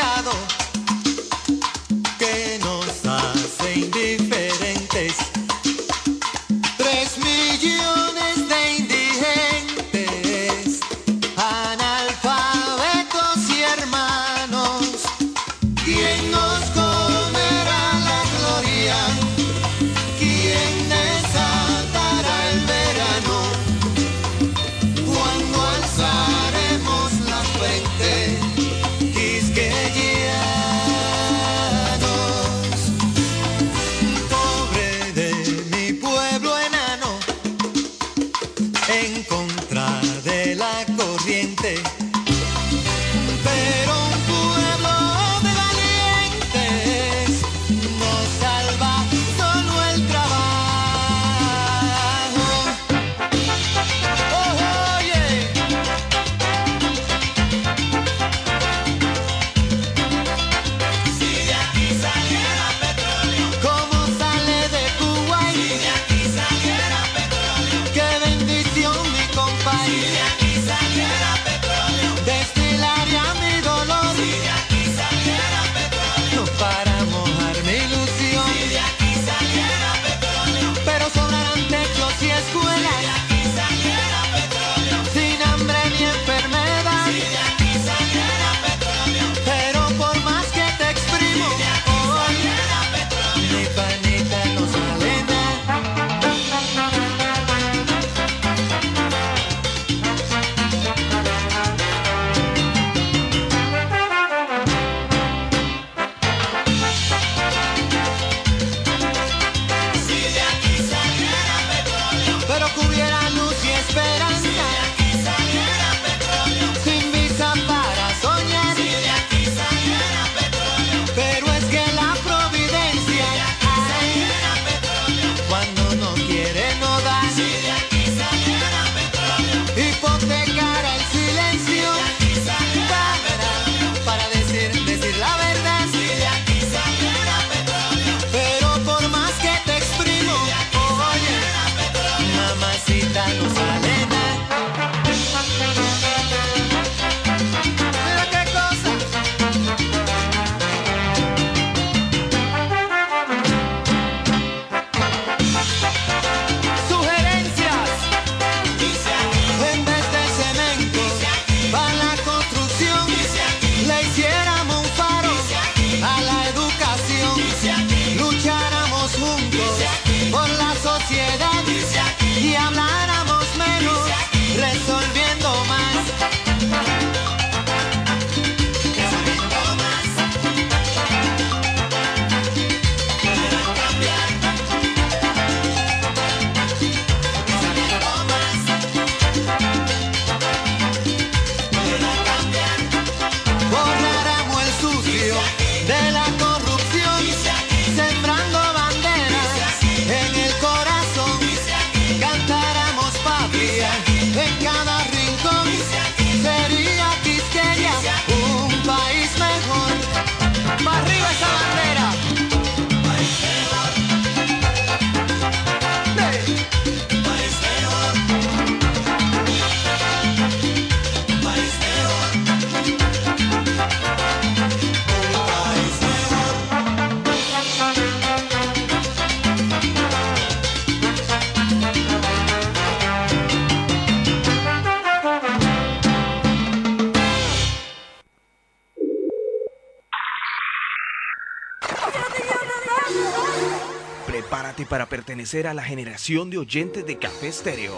Speaker 1: Prepárate para pertenecer a la generación de oyentes de Café Estéreo.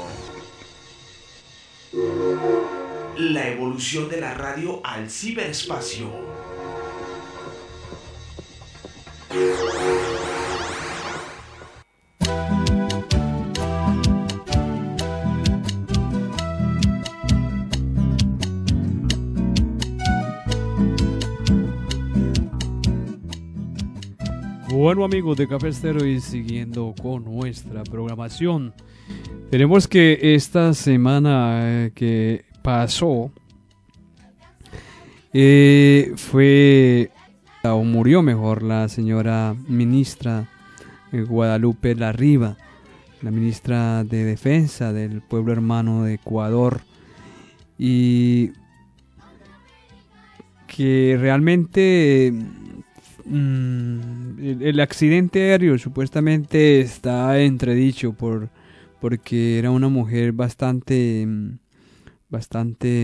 Speaker 1: La evolución de la radio al ciberespacio.
Speaker 2: Bueno, amigos de Café Estéreo, y siguiendo con nuestra programación, tenemos que esta semana eh, que pasó eh, fue o murió mejor la señora ministra eh, Guadalupe Larriba, la ministra de Defensa del pueblo hermano de Ecuador, y que realmente El, el accidente aéreo supuestamente está entredicho por porque era una mujer bastante bastante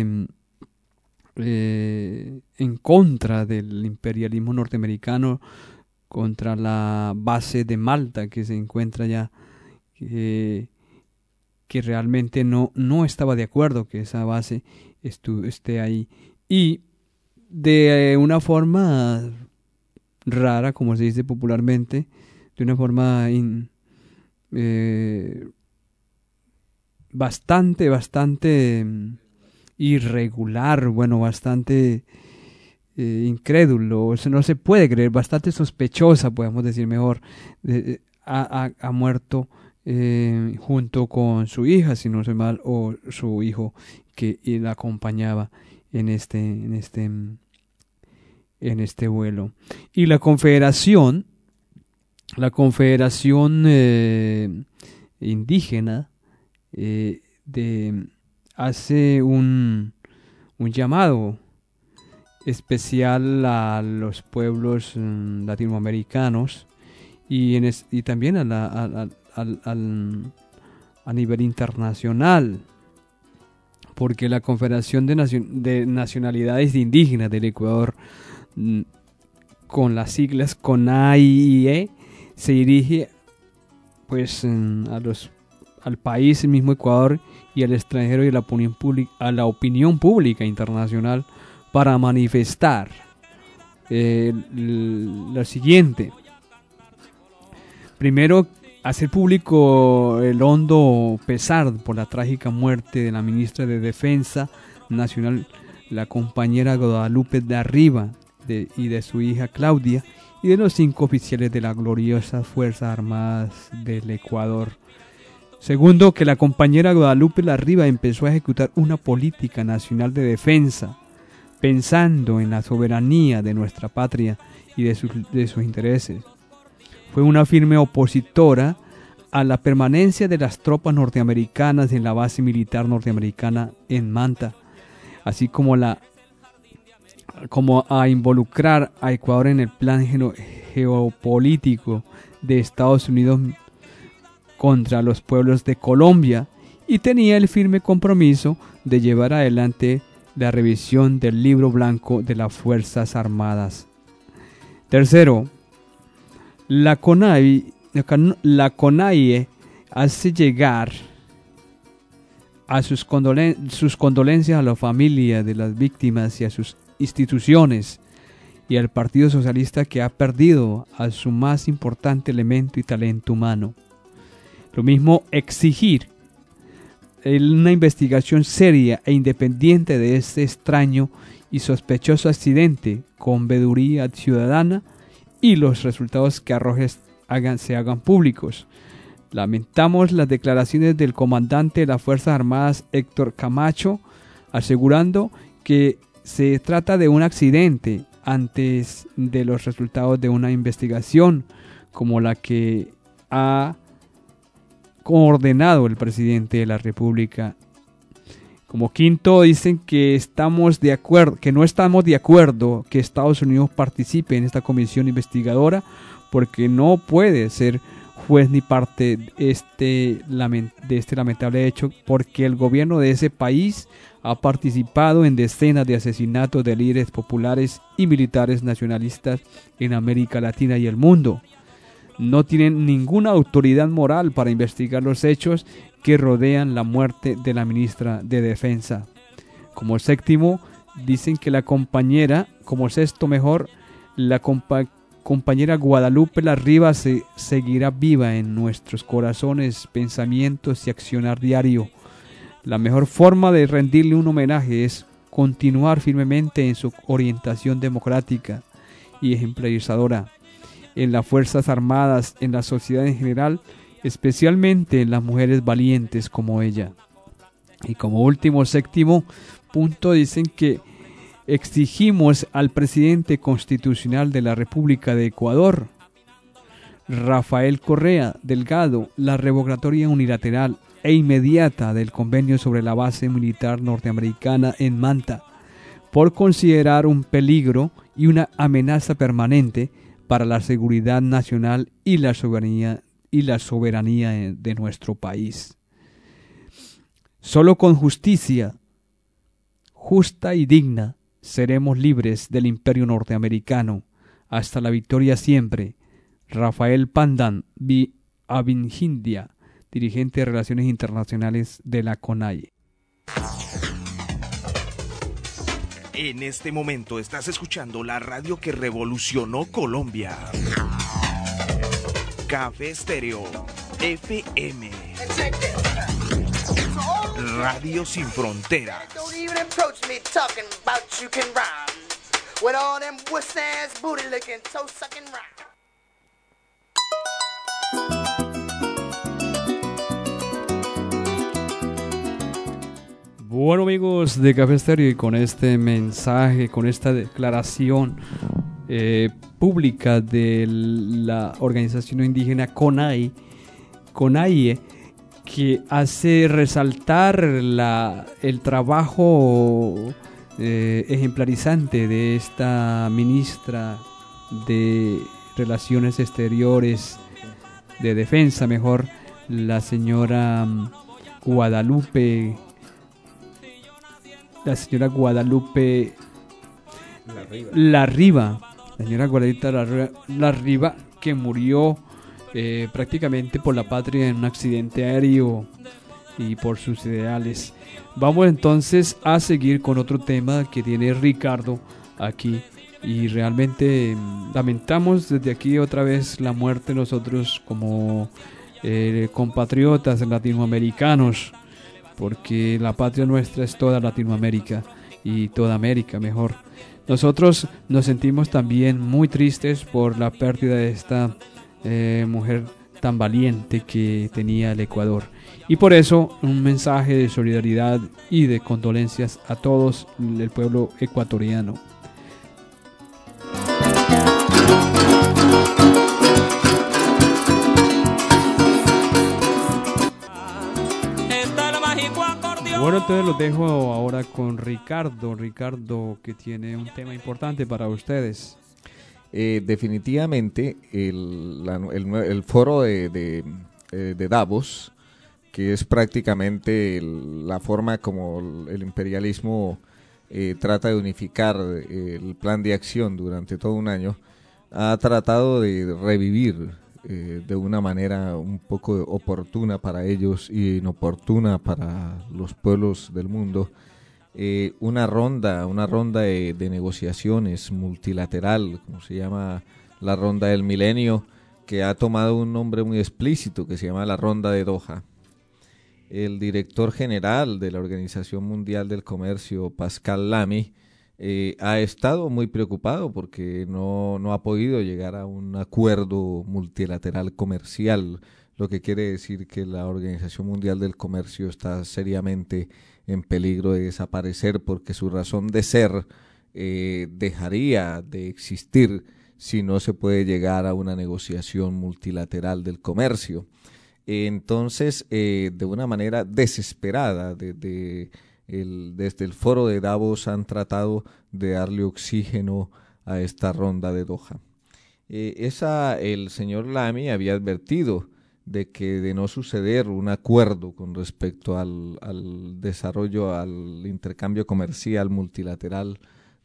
Speaker 2: eh, en contra del imperialismo norteamericano, contra la base de Malta que se encuentra allá, que, que realmente no, no estaba de acuerdo que esa base estu, esté ahí, y de una forma rara, como se dice popularmente, de una forma in, eh, bastante, bastante irregular, bueno, bastante eh, incrédulo, eso no se puede creer, bastante sospechosa, podemos decir mejor, eh, ha, ha, ha muerto eh, junto con su hija, si no soy mal, o su hijo que la acompañaba en este, en este en este vuelo. Y la confederación la confederación eh, indígena eh, de, hace un, un llamado especial a los pueblos um, latinoamericanos y, en es, y también a, la, a, a, al, al, a nivel internacional, porque la Confederación de, Nacion- de Nacionalidades Indígenas del Ecuador, con las siglas CONAIE, se dirige pues a los al país, el mismo Ecuador, y al extranjero y a la opinión pública, a la opinión pública internacional, para manifestar eh, lo siguiente. Primero, hacer público el hondo pesar por la trágica muerte de la ministra de Defensa Nacional, la compañera Guadalupe Larriba, De, y de su hija Claudia, y de los cinco oficiales de las gloriosas Fuerzas Armadas del Ecuador. Segundo, que la compañera Guadalupe Larriba empezó a ejecutar una política nacional de defensa, pensando en la soberanía de nuestra patria y de sus, de sus intereses. Fue una firme opositora a la permanencia de las tropas norteamericanas en la base militar norteamericana en Manta, así como la como a involucrar a Ecuador en el plan geo- geopolítico de Estados Unidos contra los pueblos de Colombia, y tenía el firme compromiso de llevar adelante la revisión del libro blanco de las Fuerzas Armadas. Tercero, la CONAI, la CONAIE hace llegar a sus, condolen- sus condolencias a la familia de las víctimas y a sus instituciones y al Partido Socialista, que ha perdido a su más importante elemento y talento humano. Lo mismo, exigir una investigación seria e independiente de este extraño y sospechoso accidente con veeduría ciudadana, y los resultados que arrojes hagan, se hagan públicos. Lamentamos las declaraciones del comandante de las Fuerzas Armadas, Héctor Camacho, asegurando que se trata de un accidente antes de los resultados de una investigación como la que ha ordenado el presidente de la República. Como quinto, dicen que estamos de acuerdo, que no estamos de acuerdo que Estados Unidos participe en esta comisión investigadora, porque no puede ser juez ni parte de este, de este lamentable hecho, porque el gobierno de ese país ha participado en decenas de asesinatos de líderes populares y militares nacionalistas en América Latina y el mundo. no tienen ninguna autoridad moral para investigar los hechos que rodean la muerte de la ministra de Defensa. Como séptimo, dicen que la compañera, como sexto mejor, la compa compañera Guadalupe Larriba se seguirá viva en nuestros corazones, pensamientos y accionar diario. La mejor forma de rendirle un homenaje es continuar firmemente en su orientación democrática y ejemplarizadora, en las Fuerzas Armadas, en la sociedad en general, especialmente en las mujeres valientes como ella. Y como último, séptimo punto, dicen que exigimos al presidente constitucional de la República de Ecuador, Rafael Correa Delgado, la revocatoria unilateral e inmediata del convenio sobre la base militar norteamericana en Manta, por considerar un peligro y una amenaza permanente para la seguridad nacional y la soberanía, y la soberanía de nuestro país. Solo con justicia justa y digna seremos libres del imperio norteamericano. Hasta la victoria siempre. Rafael Pandan B. Abingindia, dirigente de Relaciones Internacionales de la CONAIE.
Speaker 1: En este momento estás escuchando la radio que revolucionó Colombia. Café Estéreo F M. Radio Sin Fronteras.
Speaker 6: Don't even approach me talking about you can rhyme. With all them wuss ass booty licking, toe sucking rhyme.
Speaker 2: Bueno, amigos de Café Estéreo, y con este mensaje, con esta declaración eh, pública de la organización indígena CONAIE, CONAIE, que hace resaltar la, el trabajo eh, ejemplarizante de esta ministra de Relaciones Exteriores, de Defensa, mejor, la señora Guadalupe, la señora Guadalupe Larriba, la señora Guadalupe Larriba, Larriba que murió Eh, prácticamente por la patria en un accidente aéreo y por sus ideales. Vamos entonces a seguir con otro tema que tiene Ricardo aquí, y realmente eh, lamentamos desde aquí otra vez la muerte de nosotros como eh, compatriotas latinoamericanos, porque la patria nuestra es toda Latinoamérica y toda América mejor. Nosotros nos sentimos también muy tristes por la pérdida de esta Eh, mujer tan valiente que tenía el Ecuador, y por eso un mensaje de solidaridad y de condolencias a todos el pueblo ecuatoriano. Bueno, entonces los dejo ahora con Ricardo Ricardo que tiene un tema importante para ustedes.
Speaker 4: Eh, definitivamente el, la, el, el foro de, de, de Davos, que es prácticamente el, la forma como el imperialismo eh, trata de unificar eh, el plan de acción durante todo un año, ha tratado de revivir eh, de una manera un poco oportuna para ellos y inoportuna para los pueblos del mundo, Eh, una ronda, una ronda de, de negociaciones multilateral, como se llama la ronda del milenio, que ha tomado un nombre muy explícito, que se llama la ronda de Doha. El director general de la Organización Mundial del Comercio, Pascal Lamy, eh, ha estado muy preocupado porque no, no ha podido llegar a un acuerdo multilateral comercial, lo que quiere decir que la Organización Mundial del Comercio está seriamente en peligro de desaparecer, porque su razón de ser eh, dejaría de existir si no se puede llegar a una negociación multilateral del comercio. Entonces, eh, de una manera desesperada, de, de el, desde el foro de Davos han tratado de darle oxígeno a esta ronda de Doha. Eh, esa, el señor Lamy había advertido de que de no suceder un acuerdo con respecto al, al desarrollo, al intercambio comercial multilateral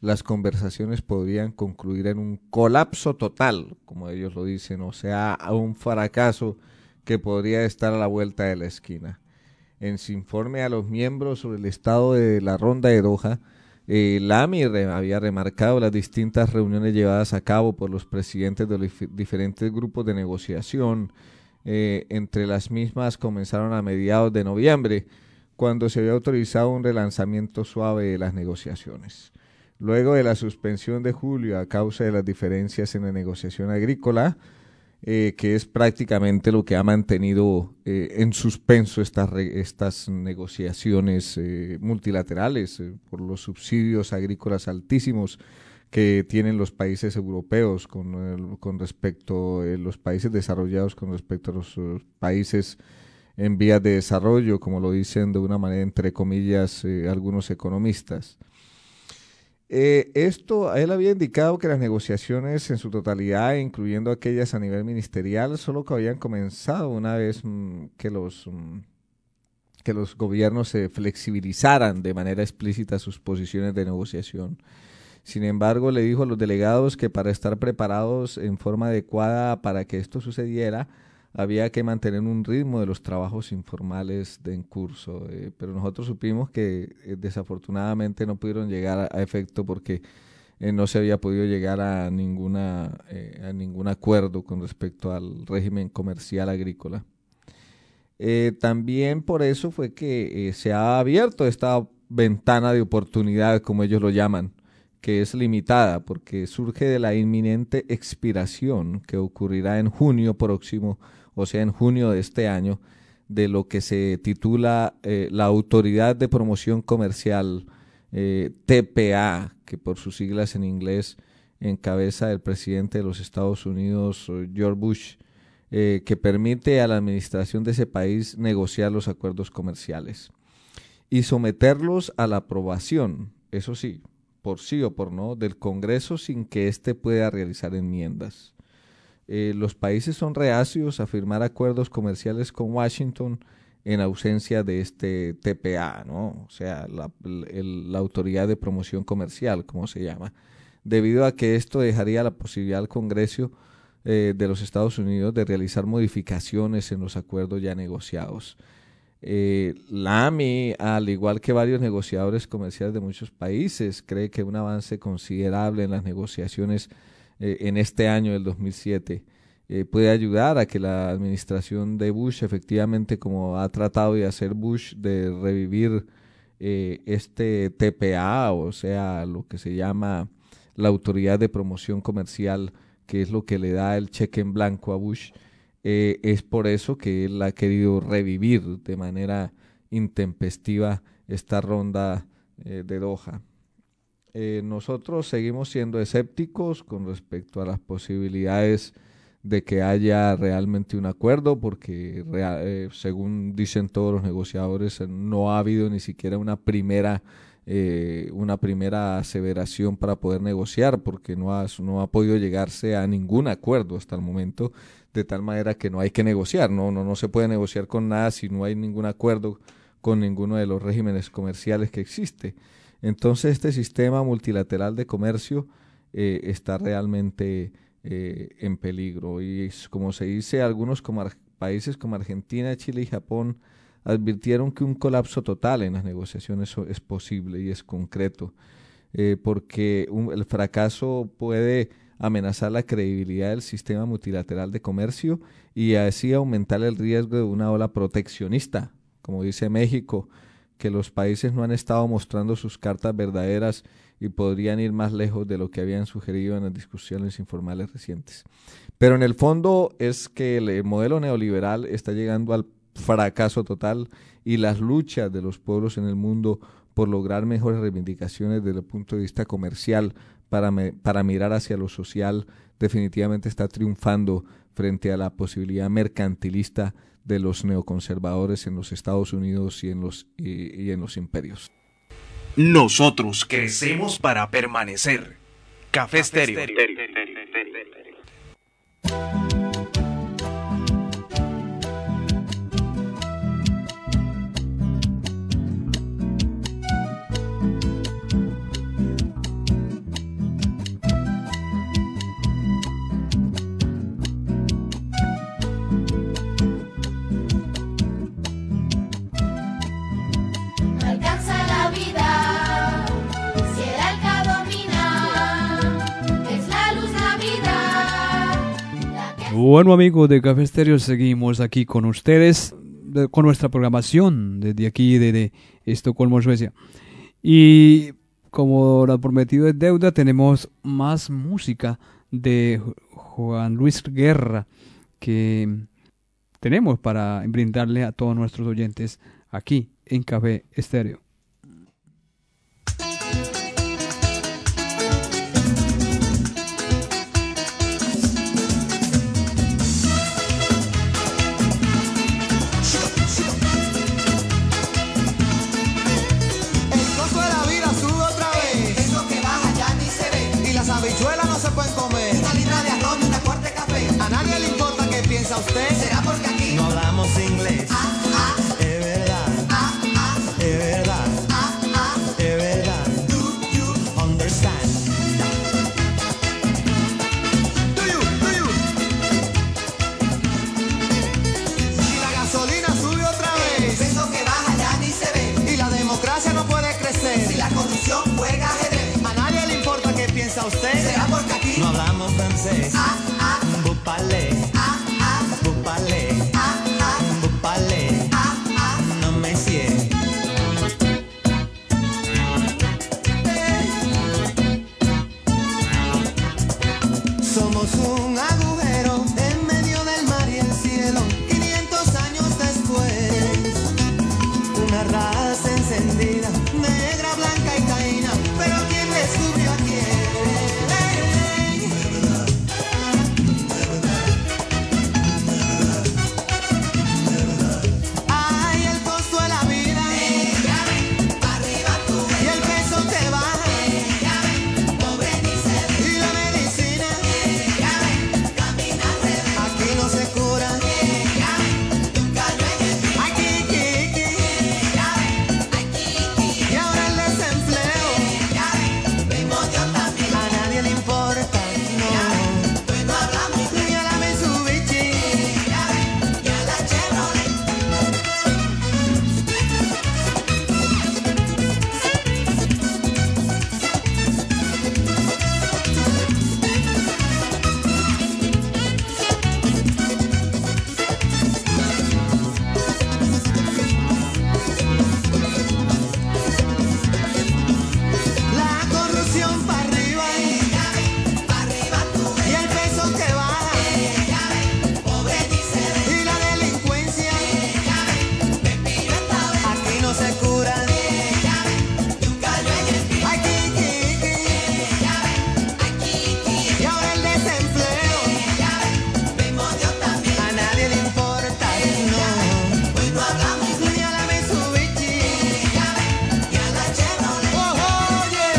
Speaker 4: las conversaciones podrían concluir en un colapso total, como ellos lo dicen, o sea, a un fracaso que podría estar a la vuelta de la esquina. En su informe a los miembros sobre el estado de la ronda de Doha, eh, la AMI re- había remarcado las distintas reuniones llevadas a cabo por los presidentes de los dif- diferentes grupos de negociación. Eh, entre las mismas comenzaron a mediados de noviembre, cuando se había autorizado un relanzamiento suave de las negociaciones. Luego de la suspensión de julio a causa de las diferencias en la negociación agrícola, eh, que es prácticamente lo que ha mantenido eh, en suspenso estas, re- estas negociaciones eh, multilaterales eh, por los subsidios agrícolas altísimos que tienen los países europeos con, el, con respecto a eh, los países desarrollados con respecto a los uh, países en vías de desarrollo, como lo dicen de una manera entre comillas eh, algunos economistas. Eh, esto, él había indicado que las negociaciones en su totalidad, incluyendo aquellas a nivel ministerial, solo que habían comenzado una vez mm, que los mm, que los gobiernos se flexibilizaran de manera explícita sus posiciones de negociación. Sin embargo, le dijo a los delegados que para estar preparados en forma adecuada para que esto sucediera, había que mantener un ritmo de los trabajos informales de en curso, eh, pero nosotros supimos que eh, desafortunadamente no pudieron llegar a, a efecto porque eh, no se había podido llegar a ninguna eh, a ningún acuerdo con respecto al régimen comercial agrícola. Eh, también por eso fue que eh, se ha abierto esta ventana de oportunidad, como ellos lo llaman, que es limitada porque surge de la inminente expiración que ocurrirá en junio próximo, o sea, en junio de este año, de lo que se titula eh, la Autoridad de Promoción Comercial, eh, T P A, que por sus siglas en inglés encabeza el presidente de los Estados Unidos, George Bush, eh, que permite a la administración de ese país negociar los acuerdos comerciales y someterlos a la aprobación, eso sí, por sí o por no, del Congreso sin que éste pueda realizar enmiendas. Eh, los países son reacios a firmar acuerdos comerciales con Washington en ausencia de este T P A, ¿no? O sea, la, el, la Autoridad de Promoción Comercial, como se llama, debido a que esto dejaría la posibilidad al Congreso eh, de los Estados Unidos de realizar modificaciones en los acuerdos ya negociados. Eh, la AMI, al igual que varios negociadores comerciales de muchos países, cree que un avance considerable en las negociaciones eh, en este año del dos mil siete eh, puede ayudar a que la administración de Bush, efectivamente, como ha tratado de hacer Bush, de revivir eh, este T P A, o sea, lo que se llama la Autoridad de Promoción Comercial, que es lo que le da el cheque en blanco a Bush. Eh, es por eso que él ha querido revivir de manera intempestiva esta ronda eh, de Doha. Eh, nosotros seguimos siendo escépticos con respecto a las posibilidades de que haya realmente un acuerdo, porque real, eh, según dicen todos los negociadores, no ha habido ni siquiera una primera eh, una primera aseveración para poder negociar, porque no ha, no ha podido llegarse a ningún acuerdo hasta el momento, de tal manera que no hay que negociar, no, no, no se puede negociar con nada si no hay ningún acuerdo con ninguno de los regímenes comerciales que existe. Entonces este sistema multilateral de comercio eh, está realmente eh, en peligro, y como se dice, algunos como países como Argentina, Chile y Japón advirtieron que un colapso total en las negociaciones es posible y es concreto, eh, porque un, el fracaso puede amenazar la credibilidad del sistema multilateral de comercio y así aumentar el riesgo de una ola proteccionista, como dice México, que los países no han estado mostrando sus cartas verdaderas y podrían ir más lejos de lo que habían sugerido en las discusiones informales recientes. Pero en el fondo es que el modelo neoliberal está llegando al fracaso total, y las luchas de los pueblos en el mundo por lograr mejores reivindicaciones desde el punto de vista comercial para, me, para mirar hacia lo social definitivamente está triunfando frente a la posibilidad mercantilista de los neoconservadores en los Estados Unidos y en los, y, y en los imperios.
Speaker 1: Nosotros crecemos para permanecer. Café Estéreo.
Speaker 2: Bueno, amigos de Café Estéreo, seguimos aquí con ustedes, de- con nuestra programación desde aquí, desde Estocolmo, Suecia. Y como lo prometido es deuda, tenemos más música de Juan Luis Guerra que tenemos para brindarle a todos nuestros oyentes aquí en Café Estéreo.
Speaker 5: El costo de la vida sube otra vez. Eso que baja ya ni se ve. Y las habichuelas no se pueden comer. Una libra de arroz y una cuarta de café. A nadie le importa qué piensa usted. Será porque aquí no hablamos inglés. Ah, ah. Es verdad. Ah, ah. Es verdad. Ah, ah. Es verdad. Do you understand? Do you, do you? Y la gasolina sube otra vez. El peso que baja ya ni se ve. Y la democracia no puede crecer. Si la corrupción juega ajedrez. A nadie le importa qué piensa usted. Será porque aquí no hablamos francés. Ah, ah. Vous parlez. Ah, ah. Vous parlez. Ah, ah. Vous parlez. Ah, ah. No me sigue. Somos un agujero en medio del mar y el cielo. quinientos años después, una raza encendida, negra, blanca y taína. Pero ¿quién descubrió a quién? Ay, el costo de la vida. Y el peso que baja. Y la medicina. Aquí no se cura. Aquí, aquí, y ahora el desempleo. A nadie le importa, no. Ni a la Mitsubishi. Ni a la Chevrolet. La corrupción para arriba. Y el peso que baja. Y la delincuencia. Aquí no se cura. Aquí, aquí, y ahora el desempleo. A nadie le importa, no. Ni a la Mitsubishi. Ni a la Chevrolet. Oh, oye.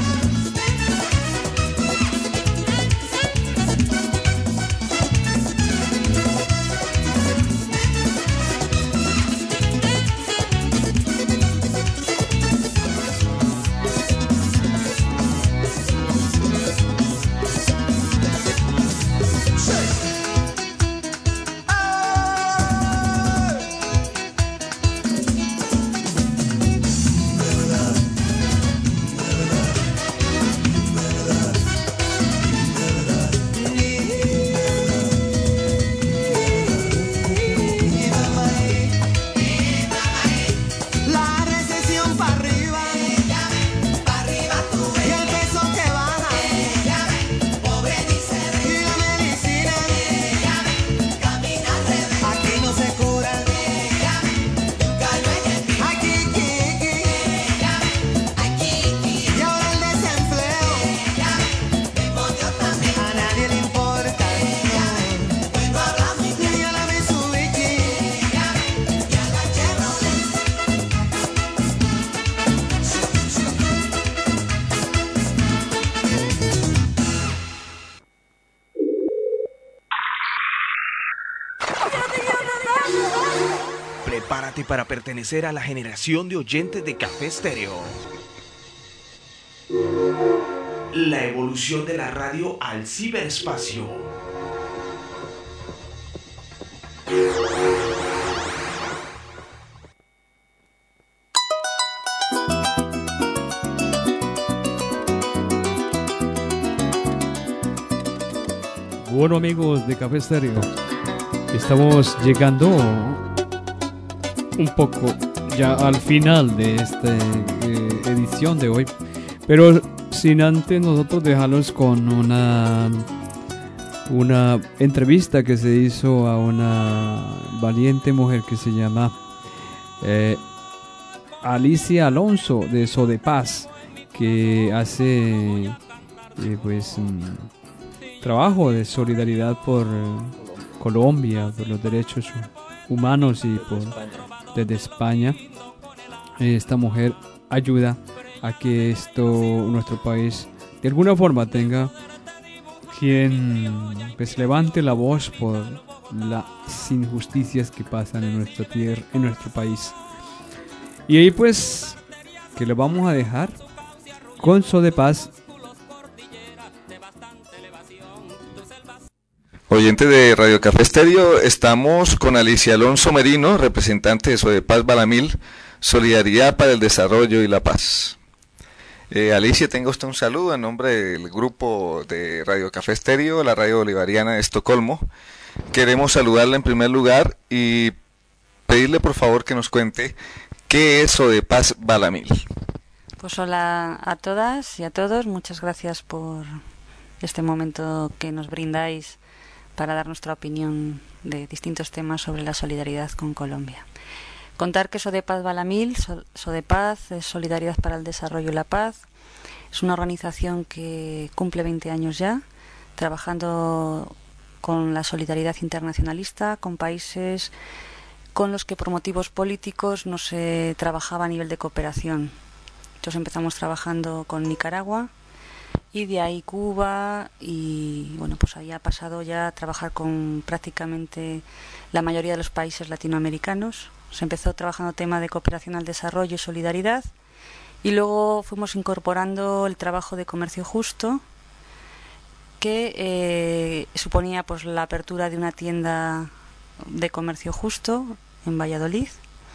Speaker 5: La recesión para arriba. Y el peso que baja. Y la medicina. Aquí no se cura. Aquí, aquí, y ahora el desempleo. A nadie le importa, no. Ni a la Mitsubishi. Ni a la Chevrolet.
Speaker 1: Prepárate para pertenecer a la generación de oyentes de Café Estéreo. La evolución de la radio al ciberespacio.
Speaker 2: Bueno, amigos de Café Estéreo, estamos llegando un poco ya al final de esta eh, edición de hoy, pero sin antes nosotros dejarlos con una una entrevista que se hizo a una valiente mujer que se llama eh, Alicia Alonso de Sodepaz, que hace eh, pues mm, trabajo de solidaridad por eh, Colombia, por los derechos humanos y por desde España. Esta mujer ayuda a que esto, nuestro país, de alguna forma tenga quien pues levante la voz por las injusticias que pasan en nuestra tierra, en nuestro país. Y ahí pues que lo vamos a dejar con Sodepaz.
Speaker 4: Oyentes de Radio Café Estéreo, estamos con Alicia Alonso Merino, representante de Sodepaz Balamil, Solidaridad para el Desarrollo y la Paz. Eh, Alicia, tenga usted un saludo en nombre del grupo de Radio Café Estéreo, la radio bolivariana de Estocolmo. Queremos saludarla en primer lugar y pedirle por favor que nos cuente qué es Sodepaz Balamil.
Speaker 7: Pues hola a todas y a todos, muchas gracias por este momento que nos brindáis para dar nuestra opinión de distintos temas sobre la solidaridad con Colombia. Contar que Sodepaz Balamil, Sodepaz es Solidaridad para el Desarrollo y la Paz, es una organización que cumple veinte años ya, trabajando con la solidaridad internacionalista, con países con los que por motivos políticos no se trabajaba a nivel de cooperación. Entonces empezamos trabajando con Nicaragua, y de ahí Cuba, y bueno, pues ahí ha pasado ya a trabajar con prácticamente la mayoría de los países latinoamericanos. Se empezó trabajando tema de cooperación al desarrollo y solidaridad, y luego fuimos incorporando el trabajo de comercio justo, que eh, suponía pues la apertura de una tienda de comercio justo en Valladolid,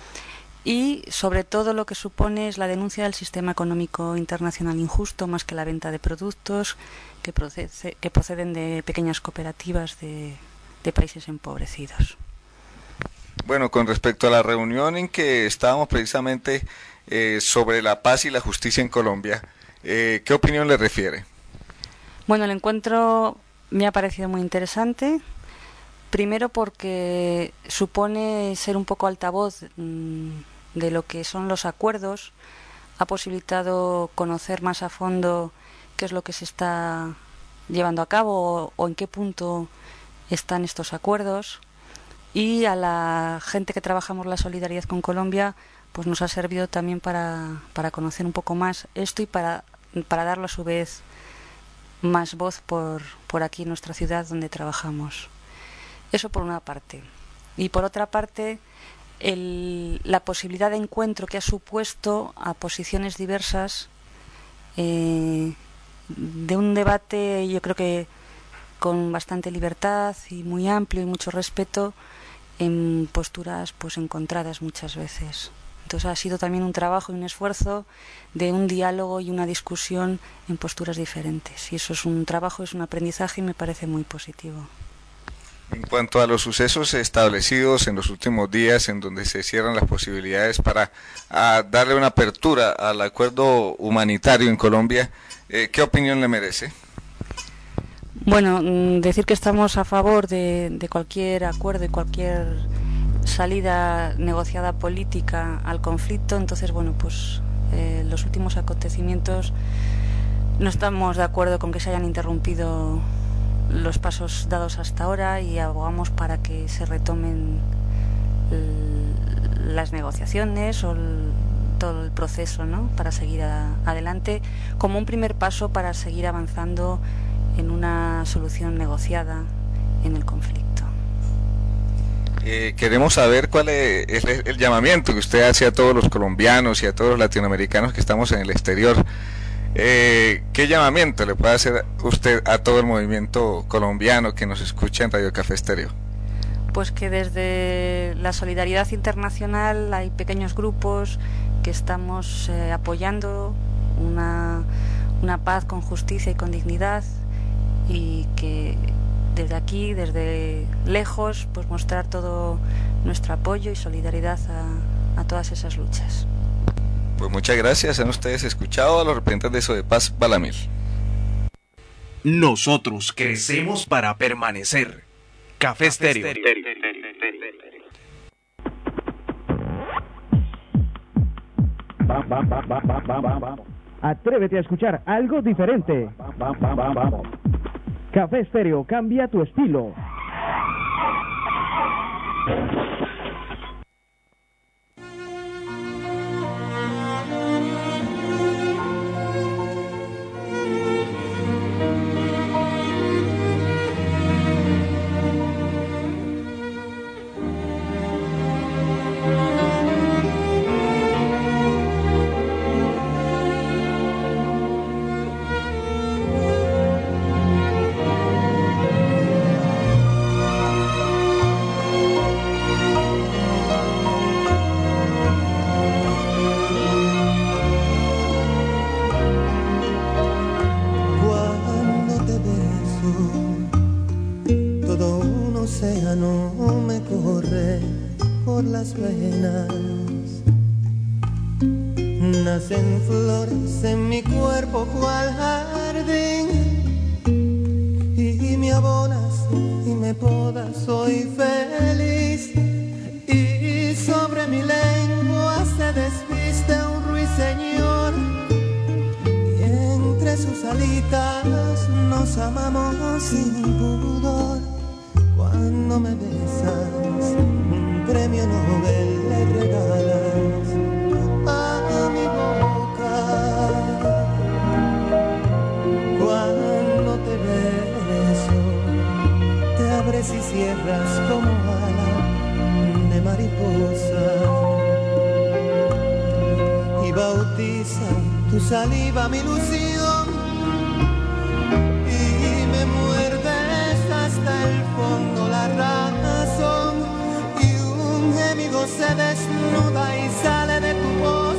Speaker 7: y sobre todo lo que supone es la denuncia del sistema económico internacional injusto, más que la venta de productos que, procede, que proceden de pequeñas cooperativas de, de países empobrecidos.
Speaker 4: Bueno, con respecto a la reunión en que estábamos precisamente eh, sobre la paz y la justicia en Colombia, eh, ¿qué opinión le refiere?
Speaker 7: Bueno, el encuentro me ha parecido muy interesante. Primero porque supone ser un poco altavoz mmm, de lo que son los acuerdos, ha posibilitado conocer más a fondo qué es lo que se está llevando a cabo o, o en qué punto están estos acuerdos, y a la gente que trabajamos la solidaridad con Colombia pues nos ha servido también para, para conocer un poco más esto y para, para darlo a su vez más voz por, por aquí en nuestra ciudad donde trabajamos. Eso por una parte. Y por otra parte, el, la posibilidad de encuentro que ha supuesto a posiciones diversas, eh, de un debate yo creo que con bastante libertad y muy amplio y mucho respeto, en posturas pues encontradas muchas veces. Entonces ha sido también un trabajo y un esfuerzo de un diálogo y una discusión en posturas diferentes. Y eso es un trabajo, es un aprendizaje y me parece muy positivo.
Speaker 4: En cuanto a los sucesos establecidos en los últimos días, en donde se cierran las posibilidades para a, darle una apertura al acuerdo humanitario en Colombia, eh, ¿qué opinión le merece?
Speaker 7: Bueno, decir que estamos a favor de, de cualquier acuerdo y cualquier salida negociada política al conflicto. Entonces, bueno, pues eh, los últimos acontecimientos no estamos de acuerdo con que se hayan interrumpido los pasos dados hasta ahora y abogamos para que se retomen el, las negociaciones o el, todo el proceso, ¿no?, para seguir a, adelante como un primer paso para seguir avanzando en una solución negociada en el conflicto.
Speaker 4: Eh, queremos saber cuál es el, el llamamiento que usted hace a todos los colombianos y a todos los latinoamericanos que estamos en el exterior. Eh, ¿Qué llamamiento le puede hacer usted a todo el movimiento colombiano que nos escucha en Radio Café Estéreo?
Speaker 7: Pues que desde la solidaridad internacional hay pequeños grupos que estamos eh, apoyando una, una paz con justicia y con dignidad, y que desde aquí, desde lejos, pues mostrar todo nuestro apoyo y solidaridad a, a todas esas luchas.
Speaker 8: Pues muchas gracias. Han ustedes escuchado a los representantes de Sodepaz Balamil.
Speaker 1: Nosotros crecemos para permanecer. Café Estéreo.
Speaker 9: Atrévete a escuchar algo diferente. Café Estéreo, cambia tu estilo.
Speaker 5: Nacen flores en mi cuerpo cual jardín, y me abonas y me podas, soy feliz. Y sobre mi lengua se desviste un ruiseñor, y entre sus alitas nos amamos sin pudor. Cuando me besas, un premio Nobel le regalas a mi boca. Cuando te beso, te abres y cierras como ala de mariposa, y bautiza tu saliva mi ilusión, y me muerdes hasta el fondo la razón, y un gemido se desnuda y sale de tu voz.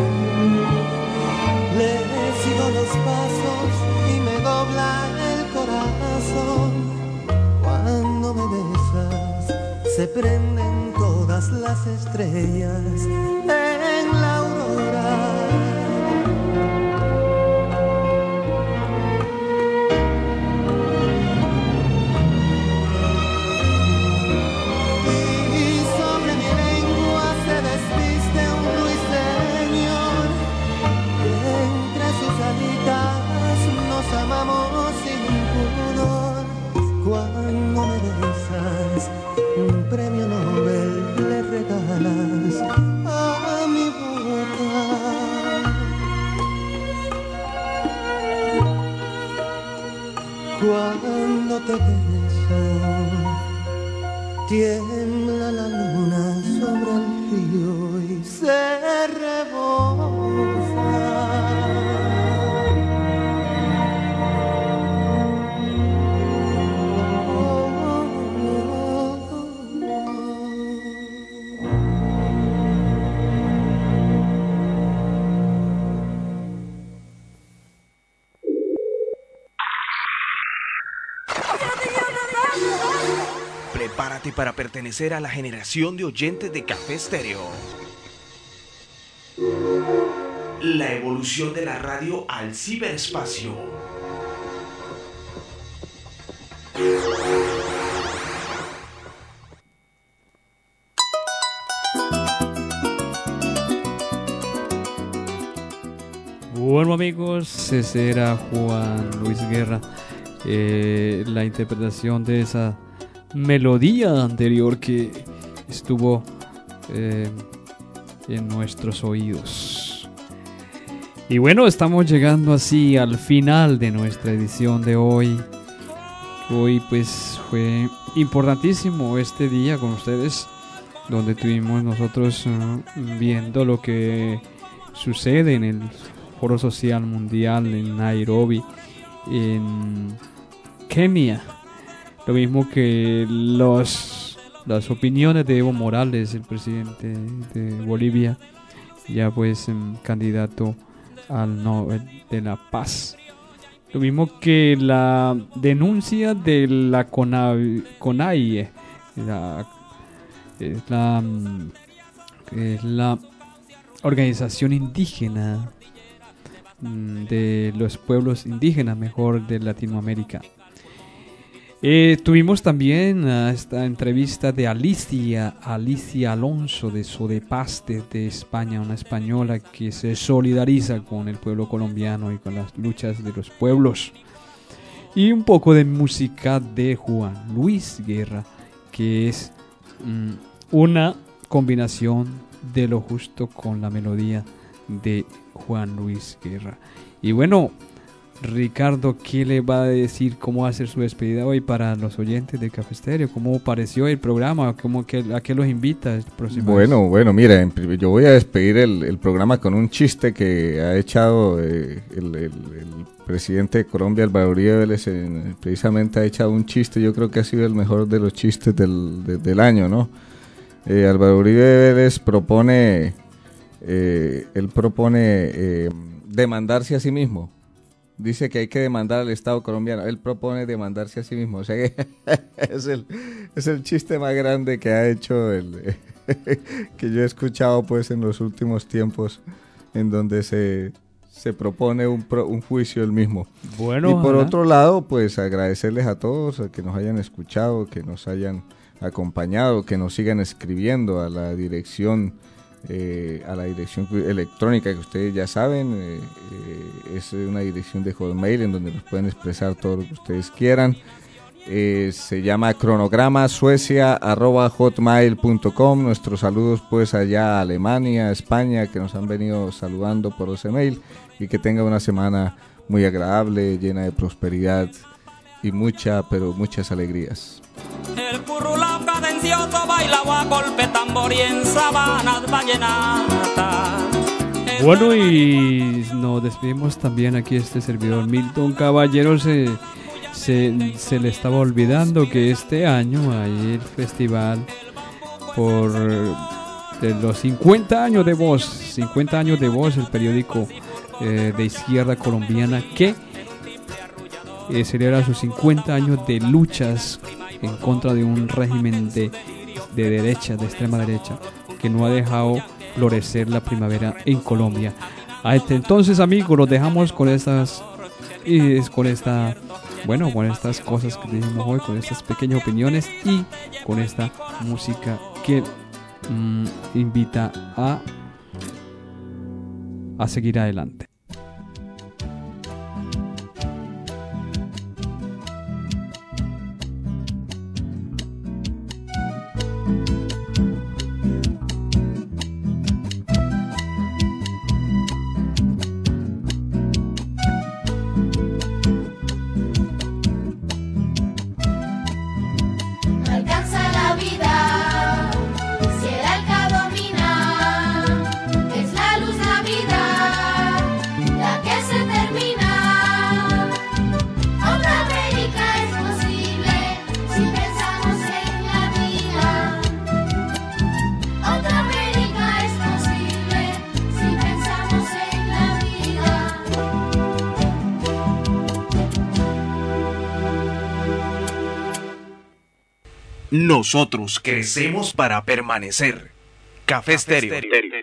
Speaker 5: Le sigo los pasos y me dobla el corazón. Cuando me besas se prenden todas las estrellas en la aurora. Amamos sin pudor. Cuando me besas, un premio Nobel le regalas a mi boca. Cuando te beso, tiembla la luna sobre el río y se rebosa.
Speaker 1: Prepárate para pertenecer a la generación de oyentes de Café Estéreo. La evolución de la radio al ciberespacio.
Speaker 2: Bueno amigos, ese era Juan Luis Guerra. Eh, la interpretación de esa melodía anterior que estuvo eh, en nuestros oídos. Y bueno, estamos llegando así al final de nuestra edición de hoy. Hoy pues fue importantísimo este día con ustedes, donde tuvimos nosotros uh, viendo lo que sucede en el Foro Social Mundial en Nairobi, en Kenia. Lo mismo que los, las opiniones de Evo Morales, el presidente de Bolivia, ya pues um, candidato al Nobel de la Paz. Lo mismo que la denuncia de la CONAI, CONAI la, es la, es la organización indígena de los pueblos indígenas, mejor, de Latinoamérica. Eh, tuvimos también uh, esta entrevista de Alicia, Alicia Alonso de Sodepaz de España, una española que se solidariza con el pueblo colombiano y con las luchas de los pueblos. Y un poco de música de Juan Luis Guerra, que es um, una combinación de lo justo con la melodía de Juan Luis Guerra. Y bueno, Ricardo, ¿qué le va a decir? ¿Cómo va a ser su despedida hoy para los oyentes de Café Estéreo? ¿Cómo pareció el programa? ¿Cómo que, ¿A qué los invita el próximo
Speaker 4: Bueno,
Speaker 2: vez?
Speaker 4: bueno, mira, yo voy a despedir el, el programa con un chiste que ha echado eh, el, el, el presidente de Colombia, Álvaro Uribe Vélez, en, precisamente ha echado un chiste, yo creo que ha sido el mejor de los chistes del, de, del año, ¿no? Eh, Álvaro Uribe Vélez propone, eh, él propone eh, demandarse a sí mismo. Dice que hay que demandar al Estado colombiano. Él propone demandarse a sí mismo. O sea que es el, es el chiste más grande que ha hecho, el, que yo he escuchado pues en los últimos tiempos, en donde se, se propone un, pro, un juicio él mismo.
Speaker 2: Bueno,
Speaker 4: y por
Speaker 2: ojalá.
Speaker 4: otro lado, pues agradecerles a todos, a que nos hayan escuchado, que nos hayan acompañado, que nos sigan escribiendo a la dirección Eh, a la dirección electrónica que ustedes ya saben, eh, eh, es una dirección de Hotmail en donde nos pueden expresar todo lo que ustedes quieran. Eh, se llama cronogramasuecia arroba hotmail punto com. Nuestros saludos pues allá a Alemania, España, que nos han venido saludando por ese mail, y que tenga una semana muy agradable, llena de prosperidad y mucha, pero muchas alegrías.
Speaker 3: El currulao cadencioso bailaba a golpe tambor y en sabanas vallenatas.
Speaker 2: Bueno, y nos despedimos también aquí este servidor Milton Caballero. Se, se, se le estaba olvidando que este año hay el festival por de los cincuenta años de Voz, cincuenta años de Voz, el periódico eh, de izquierda colombiana que eh, celebra sus cincuenta años de luchas en contra de un régimen de, de derecha, de extrema derecha, que no ha dejado florecer la primavera en Colombia. Hasta entonces, amigos, los dejamos con estas, y con esta, bueno, con estas cosas que dijimos hoy, con estas pequeñas opiniones y con esta música que mmm, invita a, a seguir adelante.
Speaker 1: Nosotros crecemos para permanecer. Café Estéreo.